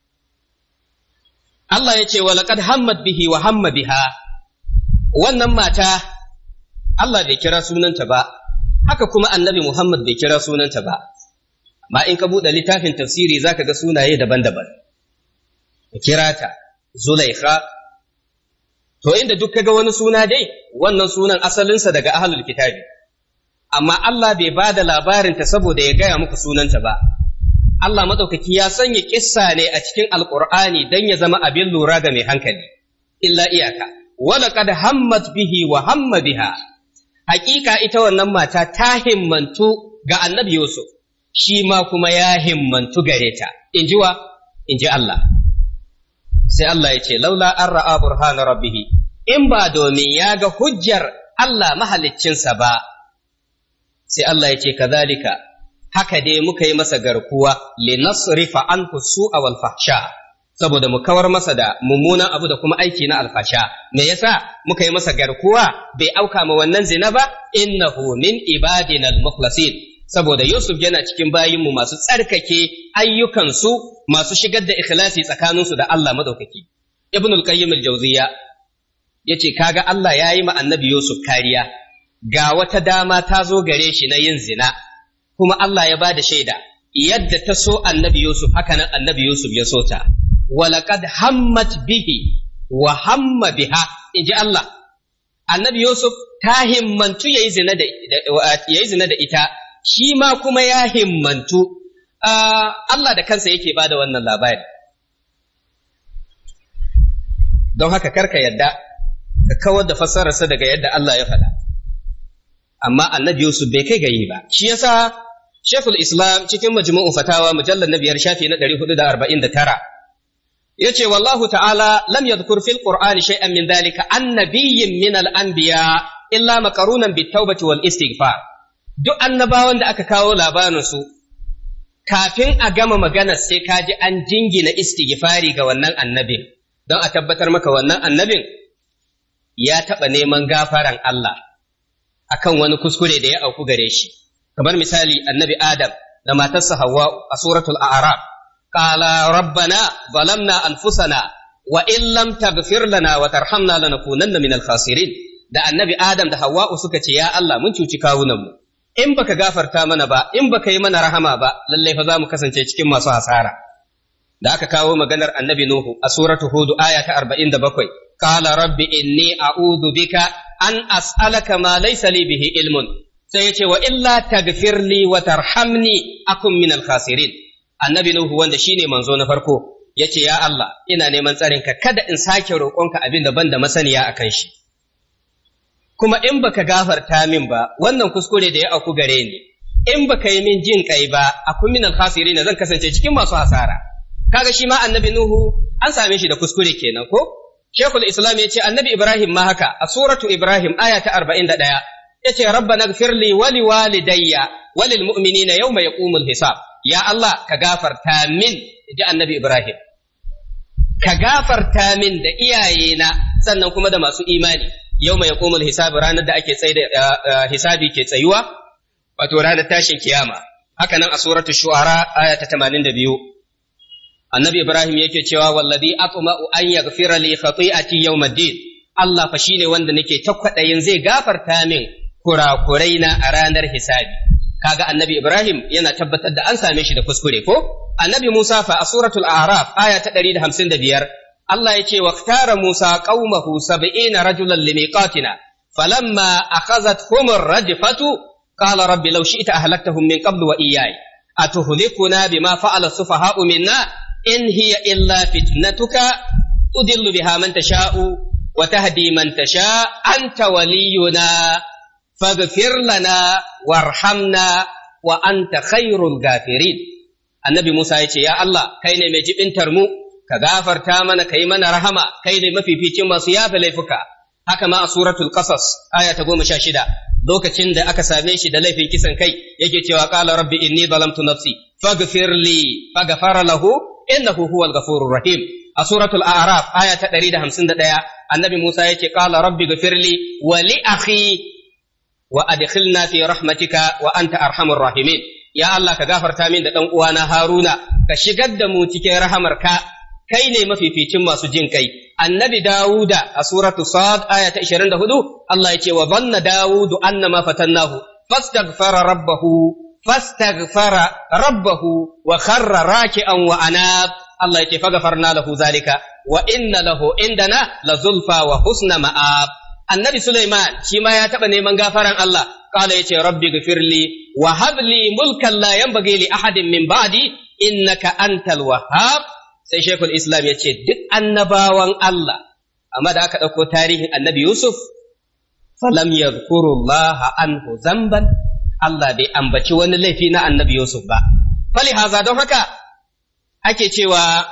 Allah ya ce, walaƙad hammat bihi wa hamma biha, wannan mata Allah bai kira sunanta ba, haka kuma annabi Muhammad bai kira sunanta ba, amma in ka buɗe littafin tafsiri za ka ga sunaye daban-daban, ka kira ta Zulaikha, to inda duk kaga wani suna dai, wannan sunan asalinsa daga ahlul kitabi, amma Allah bai ba da labarinta saboda ya gaya muku sunanta ba. Allah maɗaukaki ya sanya kissa ne a cikin Alƙur'ani don ya zama abin lura ga mai hankali, illa iyaka, walaƙad hammat bihi wa hamma biha, hakika ita wannan mata ta himmantu ga annabi Yusuf, shi ma kuma ya himmantu gare ta, in ji wa? In ji Allah. Sai Allah ya ce, laula an ra'a burhana rabbihi, in ba domin ya ga hujjar Allah mahaliccinsa ba, sai Allah ya ce, kazalika, haka dai muka yi masa garkuwa, linasrifa anhu su'a wal fahsha, saboda mu kawar masa da mummunan abu da kuma aiki na alfasha. Me yasa muka yi masa garkuwa bai auka ma wannan zina ba? Innahu min ibadina al-mukhlasin, saboda Yusuf yana cikin bayinmu masu tsarkake ayyukansu, masu shigar da ikhlasi tsakaninsu da Allah madaukaki. Ibn al-Qayyim al-Jawziyya yace kaga Allah ya yi ma annabi Yusuf kariya, ga wata dama ta zo gare shi na yin zina, kuma Allah ya bada shaida yadda ta so annabi Yusuf haka nan annabi Yusuf ya so ta. Walaqad hammat bihi wa hamma biha, inji Allah. Annabi Yusuf ta himmantu yayi zina da ita, shi ma kuma ya himmantu. Allah da kansa yake bada wannan labari. Don haka karka yadda ka kawar da fassararsa daga yadda Allah ya faɗa. Amma annabi Yusuf bai kai gayi ba. Shi yasa Sheikhul Islam cikin Majmu'u Fatawa mujallal na 5 shafi na 449 yace wallahu ta'ala lam yadhkur fil Qur'ani shay'an min dhalika annabiyyin min al-anbiya illa maqrunan bit tawbati wal istighfar. Duk annabawan da aka kawo labarinsu, kafin a gama magana sai ka ji an jingina istighfari ga wannan annabin, don a tabbatar maka wannan annabin ya taɓa neman gafaran Allah akan wani kuskure da ya auku gare shi. Kamar misali annabi Adam da matarsa Hawwa a suratul A'raf, qala rabbana zalamna anfusana wa in lam taghfir lana wa tarhamna lanakunanna minal khasirin. Da annabi Adam da Hawwa suka ce ya Allah mun cuci kawunanmu, in baka gafarta mana ba, in baka yi mana rahama ba, lallai fa za mu kasance cikin masu hasara. Da aka kawo maganar annabi Nuhu a suratu Hud aya ta 47, qala rabbi inni a'udhu bika an as'alaka ma laysa li bihi ilmun, sai yace wa illa taghfirli wa tarhamni akun minal khasirin. Annabi Nuhu wanda shine manzo na farko yace ya Allah ina neman tsarinka kada in sake roƙonka abin da ban da masaniya akan shi, kuma in baka gafarta min ba wannan kuskure da ya auku gare ni, in baka yi min jin kai ba akun minal khasirin, zan kasance cikin masu hasara. Kaga shi ma annabi Nuhu an same shi da kuskure kenan ko? Sheikhul Islam ya ce annabi Ibrahim ma haka a suratu Ibrahim aya ta 41 ya ce rabbana ighfirli wa liwalidayya wa lil mu'minina yawma yaqumul hisab. Ya Allah ka gafarta min, ji annabi Ibrahim, ka gafarta min da iyayena sannan kuma da masu imani yawma yaqumul hisab, ranar da ake tsaye da hisabi ke tsayuwa, wato ranar tashin kiyama. Haka nan a suratul Shu'ara aya ta 82 annabi Ibrahim yake cewa wallazi atma'u an yaghfira li khati'ati yawmiddin, Allah fa shine wanda nake ta kwadayin zai gafarta min kurakuraina a ranar hisabi. Kaga annabi Ibrahim yana tabbatar da an same shi da kuskure ko? Annabi Musa fa a suratul A'raf aya ta 155 Allah yace waqtara Musa qaumahu 70 rajulan limiqatina falamma akhadhathum ar-rajfatu qala rabbi law shi'ta ahlaktahum min qablu wa iyyaya atuhlikuna bima fa'ala as-sufaha'u minna in hiya illa fitnatuka tudillu biha man tasha'u wa tahdi man tasha' anta waliyuna faghfir lana warhamna wa anta khairul ghafirin. Annabi Musa yace ya Allah kai ne mai jibintar mu, ka gafarta mana, kai mana rahama, kai ne mafificin masu yafe laifuka. Haka ma a suratul Qasas aya ta 16 lokacin da aka same shi da laifin kisan kai yake cewa qala rabbi inni zalamtu nafsi faghfir li faghfara lahu innahu huwal ghafurur rahim. A suratul a'raf aya ta 151 annabi Musa yake qala rabbi ghfir li wa li akhi wa adkhilna fi rahmatika wa anta arhamur rahimin. Ya Allah ka gafarta min da dan uwana Haruna, ka shigar da mu cikin rahamarka, kai ne mafificin masu jin kai. Annabi Dawuda a suratu Sad aya ta 24 Allah yace wa dhanna Dawudu annama fatannahu fastaghfara rabbahu wa kharra raki'an wa anab. Allah yace faghfarna lahu zalika wa inna lahu indana la zulfa wa husna ma'ab. Annabi Sulaiman shi ma ya taɓa neman gafaran Allah, kala ya ce, Rabbi gafirli wa habli mulkan la yanbaghi li ahadin min ba'di innaka antal wahhab. Sai Sheikhul Islam ya ce, duk annabawan Allah, amma da aka ɗauko tarihin annabi Yusuf, falam yadhkurullaha anhu zamban, Allah bai ambaci wani laifi na annabi Yusuf ba. Falihaza don haka ake cewa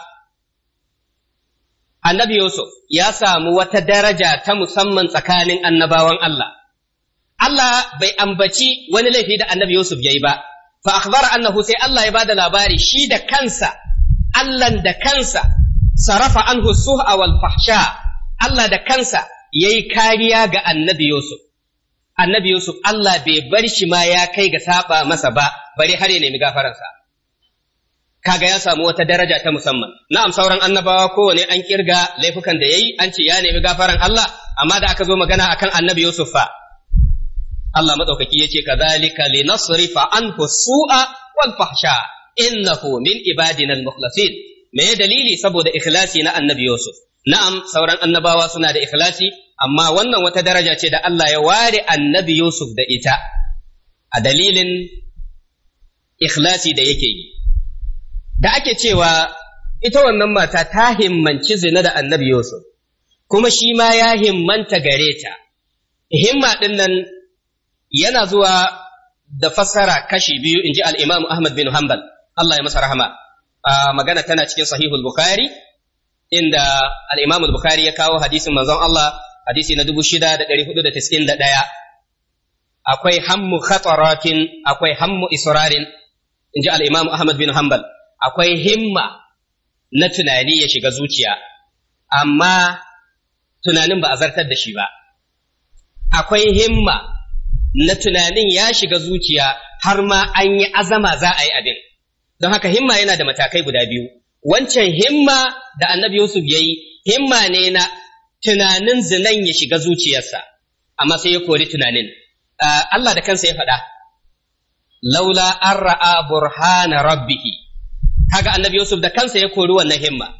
Annabi Yusuf ya samu wata daraja ta musamman tsakanin annabawan Allah. Allah bai ambaci wani laifi da Annabi Yusuf yayi ba, fa akhbara annahu sai Allah ya bada labari shi da kansa, Allah da kansa sarafa anhu su'a wal fahsha. Allah da kansa yayi kariya ga Annabi Yusuf. Annabi Yusuf Allah bai bar shi ma ya kai ga saba masa ba, bari har ya nemi gafaransa. Kaga ya samu wata daraja ta musamman. Na'am, sauran annabawa kowane an kirga laifukan da yayi, an ce ya nemi gafaran Allah, amma da aka zo magana akan annabi Yusuf fa Allah madaukaki yace kadhalika linasrifa anhu su'a wal fahsha innahu min ibadina al-mukhlasin. Me dalili? Saboda ikhlasi na annabi Yusuf. Na'am, sauran annabawa suna da ikhlasi, amma wannan wata daraja ce da Allah ya ware annabi Yusuf da ita a dalilin ikhlasi da yake yi. Da ake cewa ita wannan mata ta himmanci zina da annabi Yusuf, kuma shi ma ya himmanta gare ta. Himma ɗin nan yana zuwa da fassara kashi biyu, in ji al'imamu Ahmad bin Hanbal, Allah ya masa rahama. Magana tana cikin sahihul Bukhari, inda al'imamu Bukhari ya kawo hadisin manzon Allah, hadisi na 6,491. Akwai hammu khataratin, akwai hammu israrin, in ji al'imamu Ahmad bin Hanbal. Akwai himma na tunani ya shiga zuciya, amma tunanin ba a zartar da shi ba. Akwai himma na tunanin ya shiga zuciya har ma an yi azama za a yi abin. Don haka himma yana da matakai guda biyu. Wancan himma da annabi Yusuf ya yi, himma ne na tunanin zinan ya shiga zuciyarsa, amma sai ya kori tunanin. Allah da kansa ya faɗa, laula an ra'a burhana rabbihi. Kaga annabi Yusuf da kansa ya kori wannan himma.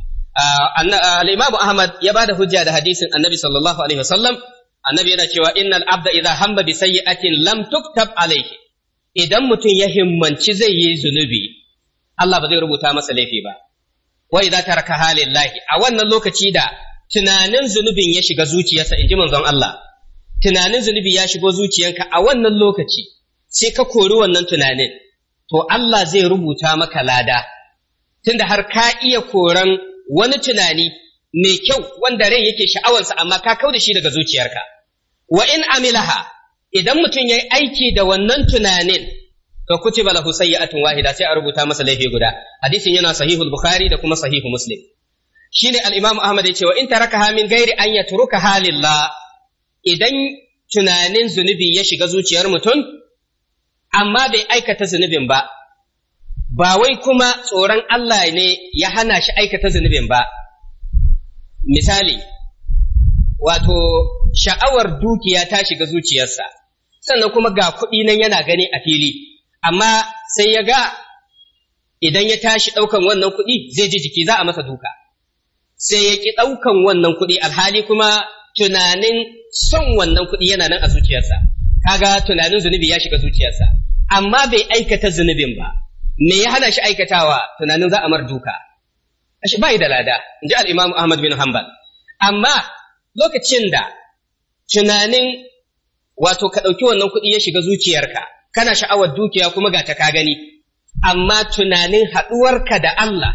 Al-Imam Ahmad ya bada hujja da hadisin annabi sallallahu alaihi wasallam. Annabi yana cewa innal abda idza hamma bi sayyi'atin lam tuktab alayhi. Idan mutum ya himmanci zai yi zunubi, Allah ba zai rubuta masa laifi ba. Wa idza taraka halillahi, a wannan lokaci da tunanin zunubin ya shiga zuciyarsa, inji manzon Allah. Tunanin zunubi ya shigo zuciyanka a wannan lokaci, sai ka kori wannan tunanin, to Allah zai rubuta maka lada. Tunda har ka iya koran wani tunani mai kyau wanda rai yake sha'awansa, amma ka kau da shi daga zuciyarka. Wa in amilaha, idan mutum ya yi aiki da wannan tunanin, to kutiba lahu sayyi'atun wahida, sai a rubuta masa laifi guda. Hadisin yana sahihul Bukhari da kuma sahihu Muslim. Shine al-Imam Ahmad ya ce wa in tarakaha min ghairi an yatrukaha lillah, idan tunanin zunubi ya shiga zuciyar mutum amma bai aikata zunubin ba, ba wai kuma tsoron Allah ne ya hana shi aikata zunubin ba. Misali, wato sha'awar dukiya ta shiga zuciyarsa, sannan kuma ga kuɗi nan yana gani a fili, amma sai ya ga idan ya tashi ɗaukan wannan kuɗi zai ji jiki za a masa duka. Sai ya ƙi ɗaukan wannan kuɗi, alhali kuma tunanin son wannan kuɗi yana nan a zuciyarsa. Kaga tunanin zunubi ya shiga zuciyarsa, amma bai aikata zunubin ba. Me ya hana shi aikatawa? Tunanin za a mar duka. Ashe bai da lada, in ji al'imamu Ahmad bin Hanbal. Amma lokacin da tunanin wato ka ɗauki wannan kuɗi ya shiga zuciyarka, kana sha'awar dukiya kuma ga ta ka gani, amma tunanin haɗuwarka da Allah,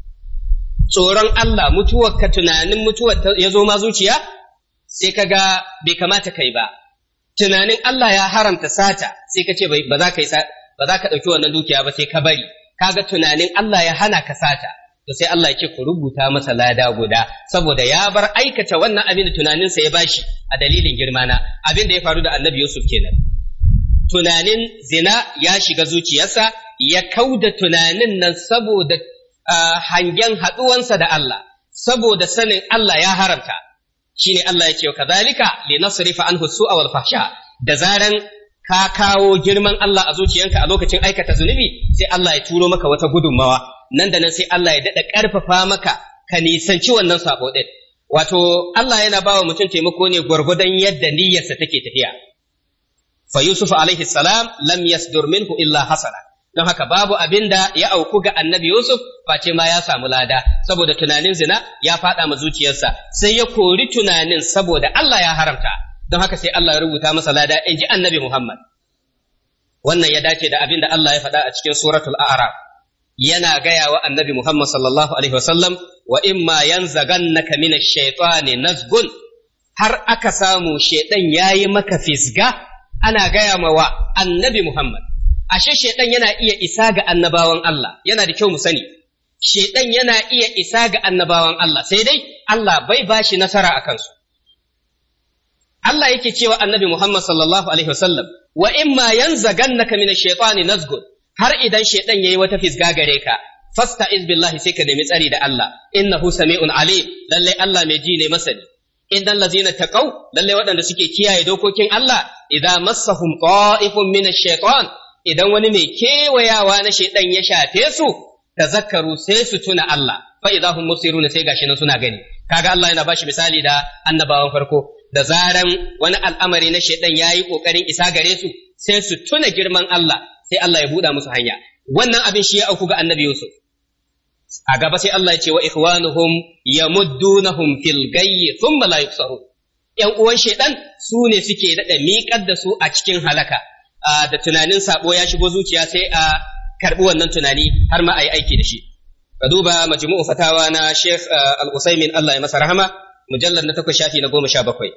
tsoron Allah, mutuwarka, tunanin mutuwar ya zo ma zuciya, sai ka ga bai kamata kai ba, tunanin Allah ya haramta sata sai ka ce ba za ka ɗauki wannan dukiya ba sai ka bari, kaga tunanin Allah ya hana ka sata, to sai Allah ya ce ku rubuta masa lada guda saboda ya bar aikata wannan abin da tunaninsa ya bashi a dalilin girmana. Abin da ya faru da Annabi Yusuf kenan, tunanin zina ya shiga zuciyarsa, ya kauda tunanin nan saboda hangen haɗuwansa da Allah, saboda sanin Allah ya haramta. Shine Allah ya ce kadhalika linasrifa anhu su'a wal fahsha, da zaran ka kawo girman Allah a zuciyanka a lokacin aikata zunubi sai Allah ya turo maka wata gudunmawa, nan da nan sai Allah ya daɗa ƙarfafa maka ka nisanci wannan sabo ɗin. Wato Allah yana bawa mutum taimako ne gwargwadon yadda niyyarsa take tafiya. Fa Yusuf alaihi salam lam yasdur minhu illa hasana, don haka babu abin da ya auku ga Annabi Yusuf face ma ya samu lada, saboda tunanin zina ya faɗa ma zuciyarsa sai ya kori tunanin saboda Allah ya haramta, don haka sai Allah ya rubuta masa lada, in ji Annabi Muhammad. Wannan ya dace da abin da Allah ya faɗa a cikin suratul A'raf, yana gaya wa Annabi Muhammad sallallahu alaihi wasallam, wa imma yanzagannaka minash shaitani nazgun, har aka samu shaitan yayi maka fisga, ana gaya ma wa Annabi Muhammad. Ashe shaitan yana iya isa ga annabawan Allah, yana da kyau mu sani, shaitan yana iya isa ga annabawan Allah, sai dai Allah bai bashi nasara a kansu. Allah yake cewa Annabi Muhammad sallallahu alaihi wasallam, wa imma yanzagannaka minash shaitani nazgun, har idan shaitan yayi wata fisga gare ka, fasta'iz billahi, sai ka nemi tsari da Allah, innahu sami'un alim, lalle Allah mai ji ne masani. Innal ladzina taqaw, lalle waɗanda suke kiyaye dokokin Allah, idza massahum ta'ifun minash shaitan, idan wani mai kewayawa na shaitan ya shafe su, tazakkaru sai su tuna Allah, fa idahum musiruna, sai gashi nan suna gani. Kaga Allah yana bashi misali da annabawan farko, da zaran wani al'amari na shaitan yayi kokarin isa gare su, sai su tuna girman Allah, sai Allah ya buɗa musu hanya. Wannan abin shi ya auku ga Annabi Yusuf. A gaba sai Allah ya ce wa ikhwanuhum yamuddunahum fil gayyi thumma la yubsarun. ‘Yan uwan shaitan su ne suke daɗa miƙar da su a cikin halaka, da tunanin sabo ya shigo zuciya sai a karɓi wannan tunani har ma a yi aiki da shi. Ka duba majmu'u fatawa na Sheikh Al-Usaimin, Allah ya masa rahama, mujallar na 8 shafi na 17.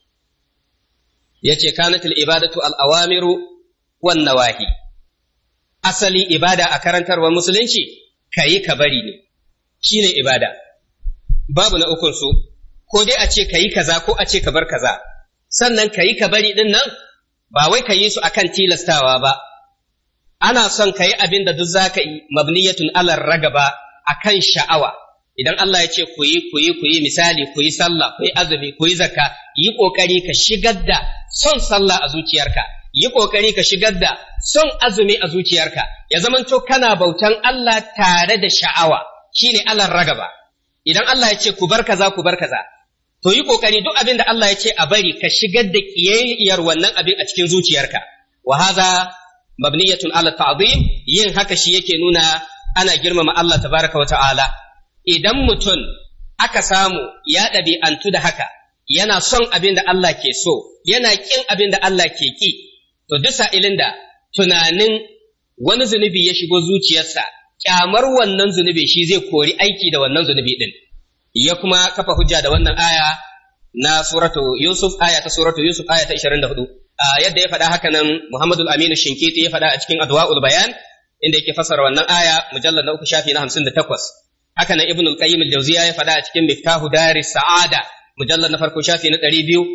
Yace kanatul ibadatu al-awamiru wan nawahi. Asali ibada a karantarwar musulunci kayi ka bari ne, shine ibada. Babu na ukun su, ko dai a ce kayi kaza ko a ce ka bar kaza. Sannan kayi ka bari din nan ba wai kayi su akan tilastawa ba. Ana son kayi abin da duk zaka yi mabniyatun alar ragaba, akan sha'awa. Idan Allah ya ce ku yi misali, ku yi sallah, ku yi azumi, ku yi zakka, yi kokari ka shigar da son sallah a zuciyarka, yi kokari ka shigar da son azumi a zuciyarka, ya zamanto kana bautan Allah tare da sha'awa, shine alar ragaba. Idan Allah ya ce ku bar kaza, to yi kokari duk abin da Allah ya ce a bari ka shigar da kiyayyar wannan abin a cikin zuciyarka. Wa hadha mabniyatun ala ta'zim, yin haka shi yake nuna ana girmama Allah tabaraka wa ta'ala. Idan mutum aka samu ya ɗabi'antu da haka, yana son abin da Allah ke so, yana ƙin abin da Allah ke ƙi, to duk sa'ilin da tunanin wani zunubi ya shigo zuciyarsa, ƙyamar wannan zunubi shi zai kori aiki da wannan zunubi ɗin. Ya kuma kafa hujja da wannan aya na suratu Yusuf, aya ta 24. Yadda ya faɗa haka nan Muhammadul Aminu Shinkiti ya faɗa a cikin Adwa'ul Bayan, inda yake fassara wannan aya, mujallar na 3 shafi na 58. Haka nan Ibn al-Qayyim al-Jawziyya ya faɗa a cikin Miftahu Daris Sa'ada, mujallar na farko shafi na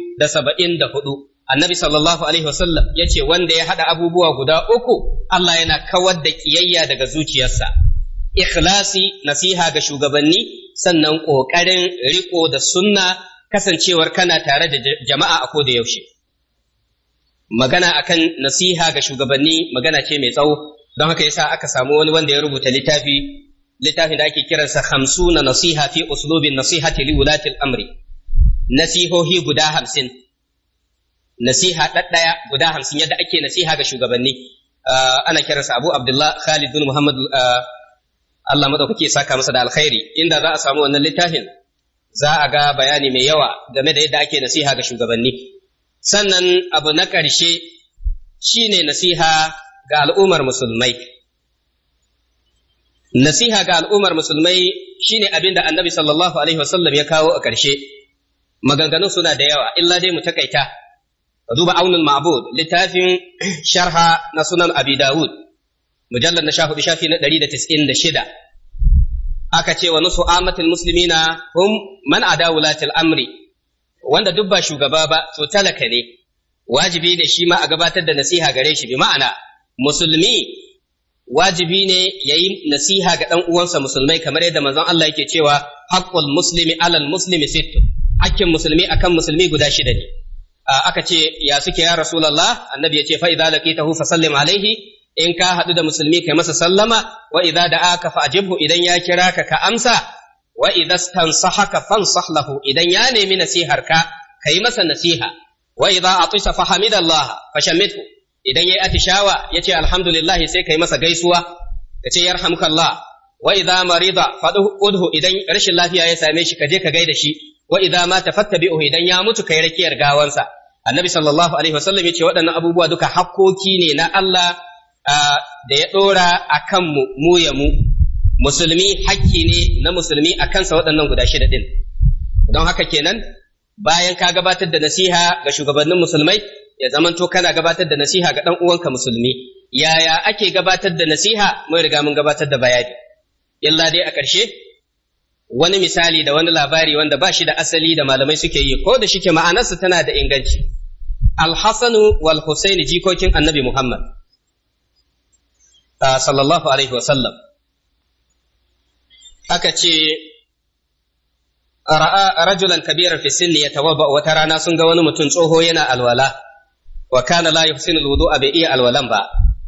274. Annabi sallallahu alaihi wasallam ya ce wanda ya haɗa abubuwa guda uku, Allah yana kawar da ƙiyayya daga zuciyarsa. Ikhlasi, nasiha ga shugabanni, sannan ƙoƙarin riko da sunna, kasancewar kana tare da jama'a a koda yaushe. Magana akan nasiha ga shugabanni magana ce mai tsawo, don haka yasa aka samu wani wanda ya rubuta littafin da ake kiransa 50 nasiha fi uslubin nasihati li wulatil amri. Nasihohi guda 50, nasiha ɗaɗɗaya guda 50 yadda ake nasiha ga shugabanni. Ana kiransa Abu Abdullah Khalid bin Muhammad, Allah madaukake ya saka masa da alkhairi. Inda za a samu wannan littafin za a ga bayani mai yawa game da yadda ake nasiha ga shugabanni. Sannan abu na ƙarshe shine nasiha ga al'ummar musulmai. Nasiha ga al'ummar musulmai shine abin da Annabi sallallahu alaihi wasallam ya kawo a ƙarshe. Maganganun suna da yawa, illa dai mu takaita. duba aunul ma'bud littafin sharha na sunan abi dawud mujallad na 14 shafi na 196 aka ce wa nusu amatul muslimina hum man ada wulatil amri, wanda duk ba shugaba ba to talaka ne, wajibi ne shi ma a gabatar da nasiha gare shi. Bi ma'ana musulmi wajibi ne yayi nasiha ga dan uwansa musulmai, kamar yadda manzon Allah yake cewa haqqul muslimi alal muslimi sittun, hakkin musulmi akan musulmi guda 6 ne. Aka ce ya suke ya rasulullah, annabi ya ce fa idza laqitahu fasallim alaihi, in ka haɗu da musulmi kai masa sallama, wa idza da'aka fa'jibhu, idan ya kira ka amsa, wa idza stansahaka fansah lahu, idan ya nemi nasihar ka kai masa nasiha, wa idza atisa fa hamidallah fashammithu, idan yayi atishawa yace alhamdulillah sai kai masa gaisuwa kace yarhamukallah, wa idza marida fad'udhu, idan rashin lafiya ya same shi kaje ka gaida shi, wa idza mata fattabi'uhu, idan ya mutu kai rakiyar gawansa. Annabi sallallahu alaihi wasallam yace waɗannan abubuwa duka hakkoki ne na Allah da ya ɗora a kanmu mu ya mu, musulmi hakki ne na musulmi a kansa waɗannan guda 6 ɗin. Don haka kenan bayan ka gabatar da nasiha ga shugabannin musulmai, ya zamanto kana gabatar da nasiha ga ɗan uwanka musulmi. Yaya ake gabatar da nasiha? Mun riga mun gabatar da bayani. Illa dai a ƙarshe wani misali da wani labari wanda ba shi da asali da malamai suke yi, ko da shike ma'anarsa tana da inganci. Al-Hassanu wal Husaini jikokin Annabi Muhammad sallallahu alaihi wasallam, aka ce ra'a rajulan kabiran fi sinni yatawadda, wata rana sun ga wani mutum tsoho yana alwala, wa kana la yuhsinu alwudu'a, bai iya alwalan ba.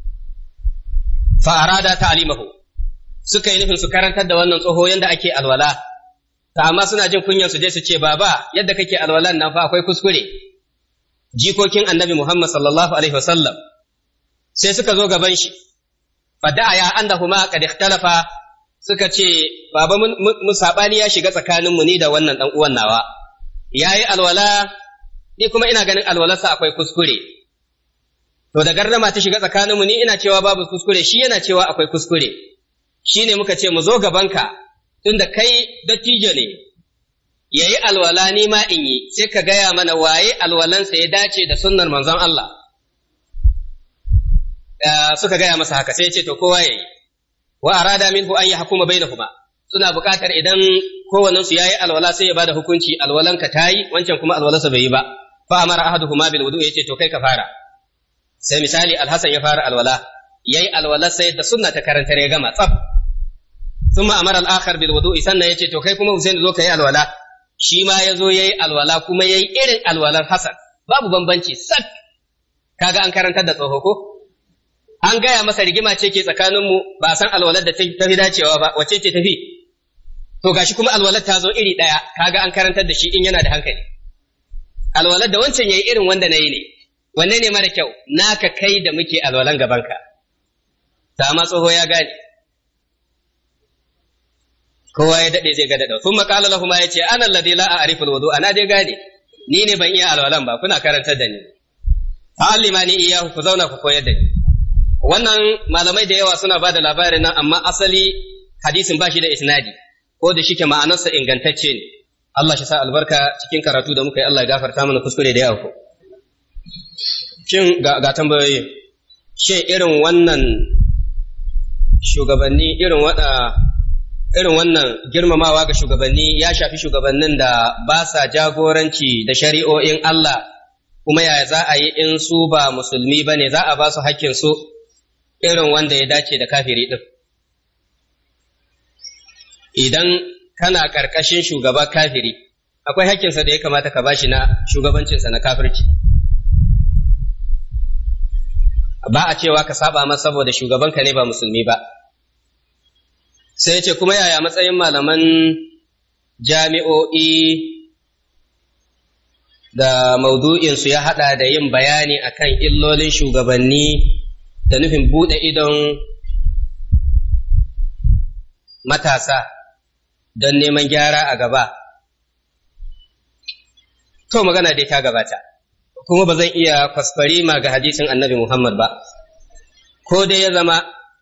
Fa arada ta'limahu, suka yi nufin su karantar da wannan tsoho yanda ake alwala, ta amma suna jin kunyan su je su ce baba yadda kake alwalan nan fa akwai kuskure. Jikokin Annabi Muhammad sallallahu alaihi wasallam sai suka zo gaban shi, fada'a ya annahuma qad ikhtalafa, suka ce baba mun sabani ya shiga tsakanin mu ni da wannan dan uwan nawa, yayi alwala ni kuma ina ganin alwalarsa akwai kuskure. To da gardama ta shiga tsakanin mu, ni ina cewa babu kuskure, shi yana cewa akwai kuskure. Shine muka ce mu zo gabanka, tunda kai dattijo ne, yayi alwala ni ma in yi, sai ka gaya mana waye alwalansa ya dace da sunnar manzon Allah. Suka gaya masa haka, sai ya ce to kowa yayi. Wa arada minhu an yahkuma bainahuma, suna buƙatar idan kowannen su yayi alwala sai ya bada hukunci, alwalanka tayi, wancan kuma alwalansa bai yi ba. Fa amara ahaduhuma bil wudu, yace to kai ka fara. Sai misali Al-Hasan ya fara alwala, yayi alwala sai da sunna ta karantar ya gama tsaf. Thumma amara al-akhar bil wudu, sannan yace to kai kuma Husain zo kai alwala. Shi ma yazo yayi alwala kuma yayi irin alwalar Hasan, babu bambanci sak. Kaga an karantar da tsoho ko? An gaya masa rigima ce ke tsakaninmu, ba a san alwalar da ta fi dacewa ba, wace ce tafi? To gashi kuma alwalar ta zo iri ɗaya, kaga an karantar da shi in yana da hankali. Alwalar da wancan yayi irin wanda na yi ne, wanne ne mara kyau? Naka kai da muke alwalan gabanka. Sama tsoho ya gane. Kowa ya daɗe zai ga daɗau. Sun maƙala lahuma ya ce, ana alladhi la a'rifu alwudu, ana dai gane, ni ne ban iya alwalan ba, kuna karantar da ni. Fa'allimani iyahu, ku zauna ku koyar da ni. Wannan malamai da yawa suna ba da labarin nan, amma asali hadisin ba shi da isnadi, ko da shike ma'anarsa ingantacce ne. Allah shi sa albarka cikin karatu da muka yi, Allah ya gafarta mana kuskure da yawa ko. Shin ga tambayoyi, shin irin wannan shugabanni, irin wannan girmamawa ga shugabanni ya shafi shugabannin da ba sa jagoranci da shari'o'in Allah, kuma yaya za a yi in su ba musulmi ba ne, za a ba su hakkin su irin wanda ya dace da kafiri ɗin. Idan kana ƙarƙashin shugaba kafiri, akwai hakkinsa da ya kamata ka bashi na shugabancinsa na kafirci. Ba a cewa ka saba masa saboda shugabanka ne ba musulmi ba. Sai ce kuma yaya matsayin malaman jami'o'i da maudu'insu ya haɗa da yin bayani akan illolin shugabanni da nufin buɗe idon matasa don neman gyara a gaba. To magana dai ta gabata, kuma ba zan iya kwaskwari ma ga hadisin Annabi Muhammad ba, ko dai ya zama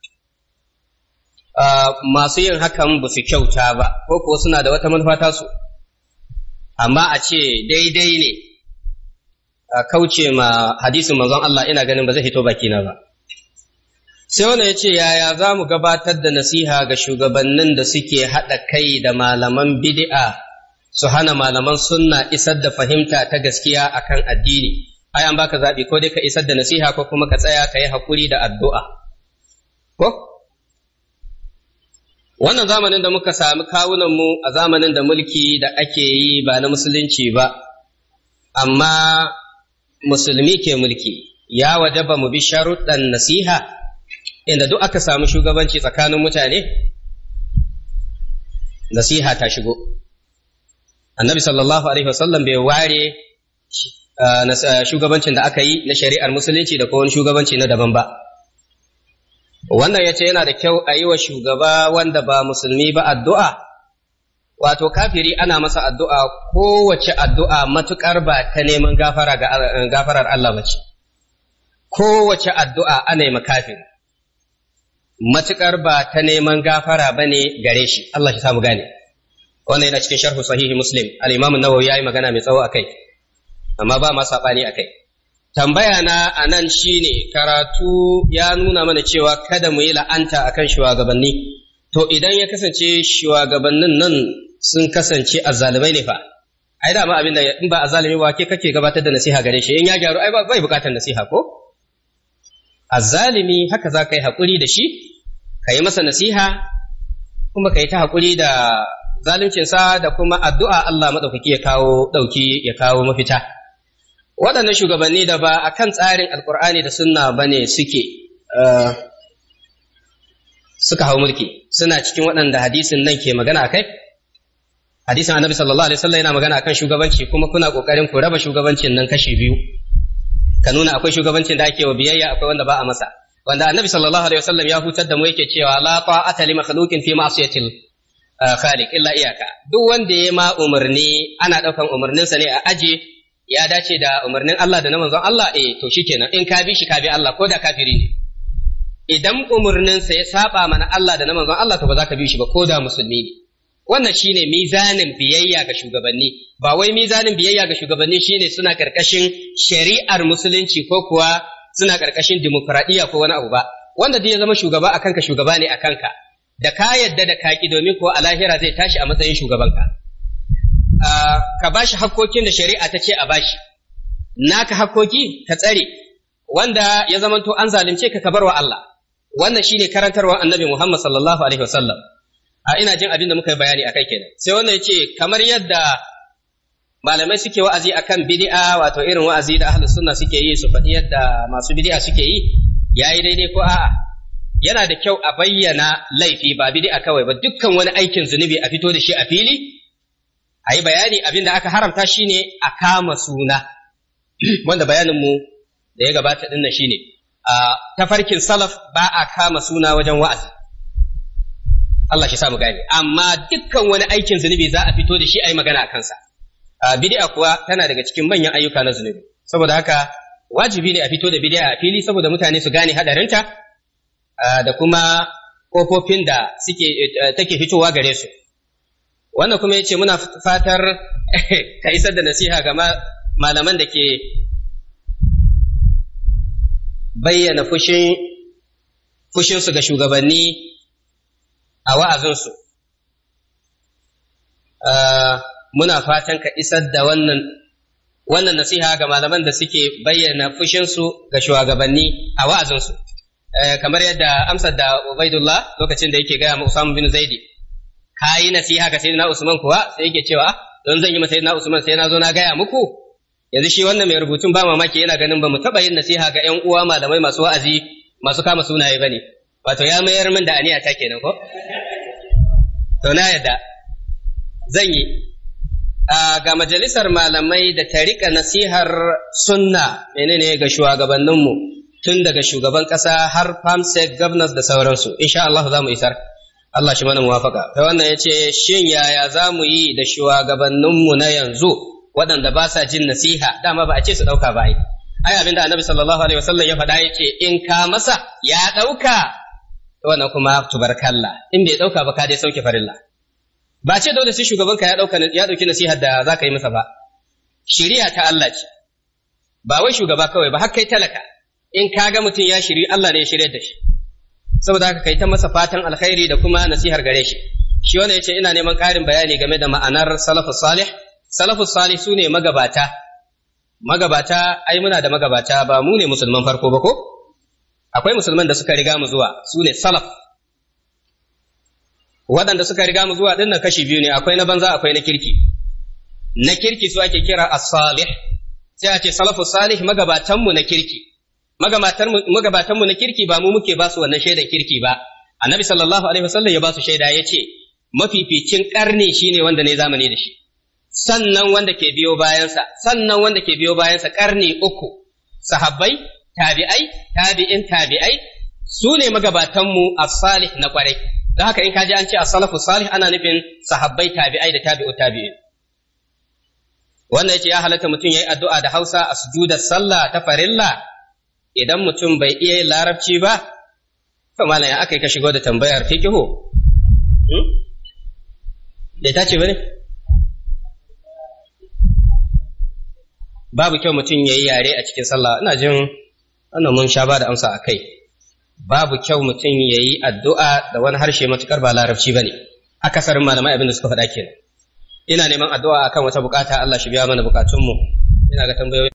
masu yin hakan ba su kyauta ba, ko kuwa suna da wata manufa tasu, amma a ce daidai ne kauce ma hadisin manzon Allah ina ganin ba zai fito bakina ba. Sai wannan ya ce yaya za mu gabatar da nasiha ga shugabannin da suke haɗa kai da malaman bid'a su hana malaman sunna isar da fahimta ta gaskiya akan addini. Ai an baka zaɓi ko dai ka isar da nasiha ko kuma ka tsaya ka yi haƙuri da addu'a. Ko? Wannan zamanin da muka sami kawunanmu a zamanin da mulki da ake yi ba na musulunci ba, amma musulmi ke mulki, ya wajaba mu bi sharuɗan nasiha. Inda duk aka samu shugabanci tsakanin mutane, nasiha ta shigo. Annabi sallallahu Alaihi wasallam bai ware shugabancin da aka yi na shari'ar musulunci da kowane shugabanci na daban ba. Wannan ya ce yana da kyau a yi wa shugaba wanda ba musulmi ba addu'a, wato kafiri ana masa addu'a kowace addu'a matuƙar ba ta neman gafarar Allah ba ce. Kowace addu'a ana yi makafiri. Matuƙar ba ta neman gafara ba ne gare shi, Allah shi samu gane. Wannan yana cikin sharhu sahihi Muslim, al-Imam Nawawi ya yi magana mai tsawo a kai, amma ba ma saɓani a kai. Tambaya na a nan shi ne, karatu ya nuna mana cewa kada mu yi la'anta a kan shugabanni, to idan ya kasance shugabannin nan sun kasance azzalumai ne fa, ai dama abin da in ba azzalumi ba ke kake gabatar da nasiha gare shi, in ya gyaru ai bai bukatar nasiha ko? Azzalimi haka za ka yi haƙuri da shi, ka yi masa nasiha, kuma ka yi ta haƙuri da zaluncinsa da kuma addu'a Allah maɗaukaki ya kawo ɗauki ya kawo mafita. Waɗannan shugabanni da ba a kan tsarin Alƙur'ani da sunna ba ne suka hau mulki, suna cikin waɗanda hadisin nan ke magana a kai? Hadisin Annabi sallallahu Alaihi wasallam yana magana a kan shugabanci, kuma kuna ƙoƙarin ku raba shugabancin nan kashi biyu. Ka nuna akwai shugabancin da ake wa biyayya akwai wanda ba a masa, wanda Annabi sallallahu Alaihi wasallam ya hutar da mu yake cewa la ta'ata li makhluqin fi ma'siyatil khaliq illa iyaka. Duk wanda ya ma umarni ana ɗaukan umarninsa ne a aje, ya dace da umarnin Allah da na manzon Allah, to shikenan in ka bi shi ka bi Allah ko da kafiri ne. Idan umarninsa ya saba mana Allah da na manzon Allah to ba za ka bi shi ba ko da musulmi ne. Wannan shine mizanin biyayya ga shugabanni, ba wai mizanin biyayya ga shugabanni shine suna karkashin shari'ar musulunci ko kuwa suna karkashin dimokuraɗiyya ko wani abu ba. Wanda duk ya zama shugaba akan ka shugaba ne akan ka, da ka yadda da kaki domin kuwa a lahira zai tashi a matsayin shugabanka. Ka bashi hakkokin da shari'a ta ce a bashi, naka hakkoki ka tsare, wanda ya zamanto an zalunce ka bar wa Allah. Wannan shine karantarwar Annabi Muhammad sallallahu alaihi wasallam. Ina jin abin da muka yi bayani akai kenan. Sai wannan ya ce kamar yadda malamai suke wa'azi akan bid'a, wato irin wa'azi da ahlus sunna suke yi su faɗi yadda masu bid'a suke yi, yayi daidai ko a'a. Yana da kyau a bayyana laifi ba bid'a kawai ba, dukkan wani aikin zunubi a fito da shi a fili, a yi bayani abin da aka haramta shine a kama suna, wanda bayaninmu da ya gabata ɗin nan shine tafarkin salaf ba a kama suna wajen wa'azi. Allah shi sa mu gane, amma dukkan wani aikin zunubi za a fito da shi a yi magana a kansa. Bid'a kuwa tana daga cikin manyan ayyuka na zunubi, saboda haka wajibi ne a fito da bid'a a fili saboda mutane su gane hadarinta da kuma kofofin da take fitowa gare su. Wannan kuma yace muna fatar ka isar da nasiha ga malaman da ke bayyana fushinsu ga shugabanni a wa'azinsu. Muna fatan ka isar da wannan nasiha ga malaman da suke bayyana fushinsu ga shugabanni a wa'azinsu. Kamar yadda amsar da Ubaidullah lokacin da yake gaya ma Usama bin Zaidi, ka yi nasiha ga Sayyidina Usman kuwa, sai yake cewa don zan yi ma Sayyidina Usman sai na zo na gaya muku. Yanzu shi wannan mai rubutun ba mamaki yana ganin ba mu taɓa yin nasiha ga ‘yan uwa malamai masu wa'azi masu kama sunaye ba ne, wato ya mayar min da aniya ta kenan ko? To na yadda zan yi. Ga majalisar malamai da ta riƙa nasihar sunna menene ga shugabanninmu tun daga shugaban ƙasa har famsec governors da sauransu, insha Allah za mu isar. Allah shi mana muwafaka. Ta wannan ya ce, shin yaya za mu yi da shugabanninmu na yanzu waɗanda ba sa jin nasiha, dama ba a ce su ɗauka ba ai. Ai abin da Annabi sallallahu alaihi wasallam ya faɗa ya ce, in ka masa ya ɗauka, wannan kuma tubarkalla, in bai ɗauka ba ka dai sauke farilla. Ba ce dole sai shugabanka ya ɗauki nasihar da za ka yi masa ba. Shiriya ta Allah ce. ba wai shugaba kawai ba har kai talaka in ka ga mutum ya shiri Allah ne ya shirye da shi saboda haka kai ta masa fatan alkhairi da kuma nasihar gare shi wannan yace ina neman ƙarin bayani game da ma'anar salafus salih sune magabata ai muna da magabata ba mu ne musulman farko ba ko akwai musulman da suka riga mu zuwa sune salaf waɗanda suka riga mu zuwa dinnan kashi biyu ne akwai na banza akwai na kirki su ake kira as-salih sai a ce salafus salih magabatanmu na kirki magabatanmu na kirki ba mu muke ba su wannan shaidar kirki ba annabi sallallahu alaihi wasallam ya ba su shaida ya ce mafificin karni shine wanda ne zamani da shi sannan wanda ke biyo bayansa karni uku sahabbai tabi'ai tabi'ai su ne magabatanmu as-salih na kwarai don haka in kaji an ce as-salafus salih ana nufin sahabbai tabi'ai da tabi'in wannan yace ya halatta mutum yayi addu'a da Hausa a sujudar sallah ta farilla idan mutum bai iya larabci ba to malam ya akai ka shigo da tambayar fiqhu da ta ce bane babu kyau mutum yayi yare a cikin sallah ina jin wannan mun sha ba da amsa akai babu kyau mutum yayi addu'a da wani harshe matukar ba larabci bane akasarin malamai abin da suka faɗa kenan ina neman addu'a akan wata bukata Allah shi biya mana bukatunmu ina ga tambayoyi